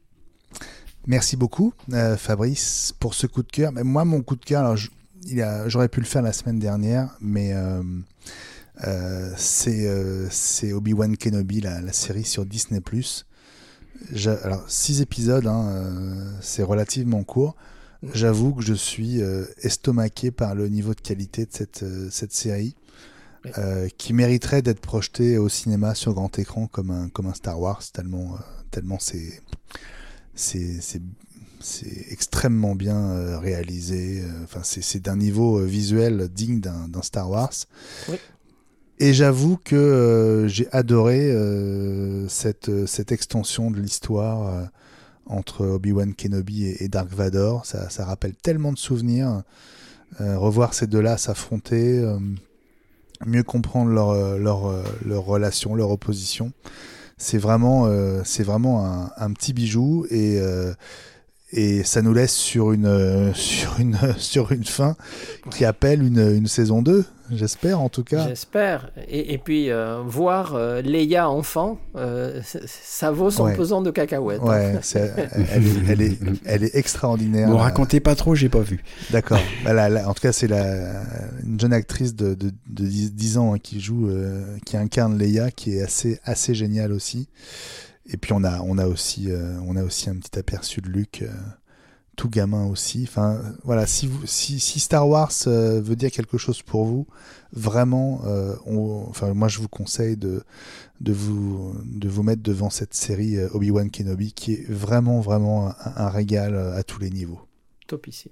Merci beaucoup, euh, Fabrice, pour ce coup de cœur. Mais moi, mon coup de cœur, alors, je, il a, j'aurais pu le faire la semaine dernière, mais euh, euh, c'est, euh, c'est Obi-Wan Kenobi, la, la série sur Disney plus. Alors, six épisodes, hein, euh, c'est relativement court. J'avoue que je suis euh, estomaqué par le niveau de qualité de cette, euh, cette série, euh, qui mériterait d'être projetée au cinéma sur grand écran comme un, comme un Star Wars, tellement, euh, tellement c'est, c'est, c'est, c'est extrêmement bien euh, réalisé. Enfin, c'est, c'est d'un niveau euh, visuel digne d'un, d'un Star Wars. Oui. Et j'avoue que euh, j'ai adoré euh, cette, cette extension de l'histoire euh, entre Obi-Wan Kenobi et, et Dark Vador. Ça, ça rappelle tellement de souvenirs. Euh, revoir ces deux-là s'affronter, euh, mieux comprendre leur, leur, leur relation, leur opposition. C'est vraiment, euh, c'est vraiment un, un petit bijou et, euh, et ça nous laisse sur une, euh, sur une, sur une fin qui appelle une, une saison deux. J'espère en tout cas. J'espère. Et, et puis euh, voir euh, Leia enfant, euh, ça vaut son ouais. pesant de cacahuètes. Ouais, hein. c'est, elle, est, elle, est, elle est extraordinaire. Ne racontez pas trop, j'ai pas vu. D'accord. Là, là, en tout cas, c'est la, une jeune actrice de, de, de dix ans hein, qui joue, euh, qui incarne Leia, qui est assez, assez géniale aussi. Et puis on a, on a aussi, euh, on a aussi un petit aperçu de Luke. Euh, tout gamin aussi. Enfin, voilà, si, vous, si, si Star Wars euh, veut dire quelque chose pour vous, vraiment, euh, on, enfin, moi je vous conseille de, de, vous, de vous mettre devant cette série euh, Obi-Wan Kenobi qui est vraiment, vraiment un, un régal à tous les niveaux. Topissime.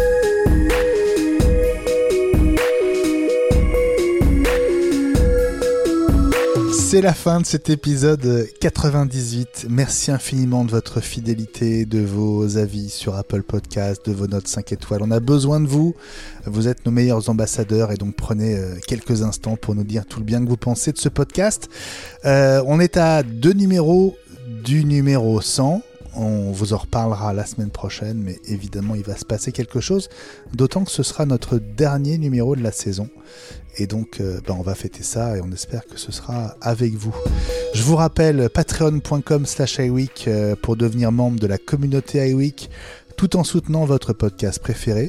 C'est la fin de cet épisode quatre-vingt-dix-huit. Merci infiniment de votre fidélité, de vos avis sur Apple Podcast, de vos notes cinq étoiles. On a besoin de vous. Vous êtes nos meilleurs ambassadeurs et donc prenez quelques instants pour nous dire tout le bien que vous pensez de ce podcast. Euh, on est à deux numéros du numéro cent. On vous en reparlera la semaine prochaine, mais évidemment, il va se passer quelque chose, d'autant que ce sera notre dernier numéro de la saison. Et donc, euh, ben, on va fêter ça et on espère que ce sera avec vous. Je vous rappelle patreon point com slash iWeek euh, pour devenir membre de la communauté iWeek, tout en soutenant votre podcast préféré.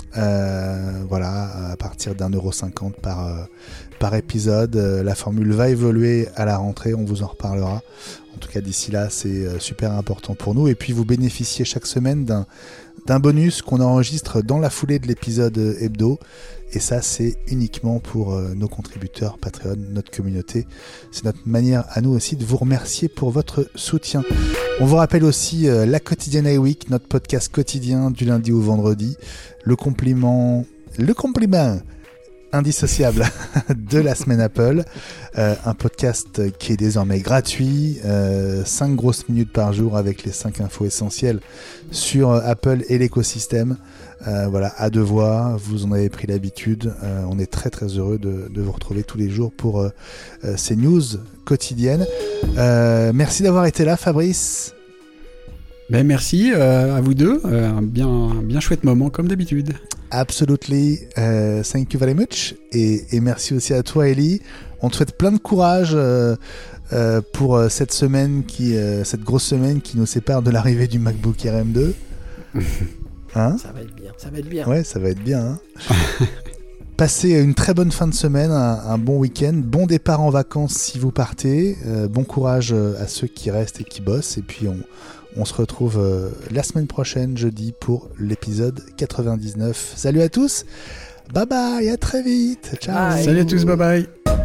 Euh, voilà, à partir d'un euro cinquante par, euh, par épisode. Euh, la formule va évoluer à la rentrée, on vous en reparlera. En tout cas, d'ici là, c'est euh, super important pour nous. Et puis, vous bénéficiez chaque semaine d'un, d'un bonus qu'on enregistre dans la foulée de l'épisode hebdo. Et ça, c'est uniquement pour euh, nos contributeurs Patreon, notre communauté. C'est notre manière à nous aussi de vous remercier pour votre soutien. On vous rappelle aussi euh, la quotidienne iWeek, notre podcast quotidien du lundi au vendredi. Le compliment, le compliment indissociable de la semaine Apple. Euh, un podcast qui est désormais gratuit. Euh, cinq grosses minutes par jour avec les cinq infos essentielles sur Apple et l'écosystème. Euh, voilà, à deux voix, vous en avez pris l'habitude. Euh, on est très très heureux de, de vous retrouver tous les jours pour euh, euh, ces news quotidiennes. Euh, merci d'avoir été là, Fabrice. Ben merci euh, à vous deux. Euh, un bien, un bien chouette moment comme d'habitude. Absolutely. Uh, thank you very much. Et, et merci aussi à toi, Ellie. On te souhaite plein de courage euh, euh, pour euh, cette semaine, qui, euh, cette grosse semaine qui nous sépare de l'arrivée du MacBook R M deux. Hein ? Ça va être bien, ça va être bien. Ouais, ça va être bien. Hein. Passez une très bonne fin de semaine, un, un bon week-end, bon départ en vacances si vous partez, euh, bon courage à ceux qui restent et qui bossent, et puis on, On se retrouve euh, la semaine prochaine, jeudi, pour l'épisode quatre-vingt-dix-neuf. Salut à tous, bye bye, à très vite, ciao. Bye. Salut à tous, bye bye.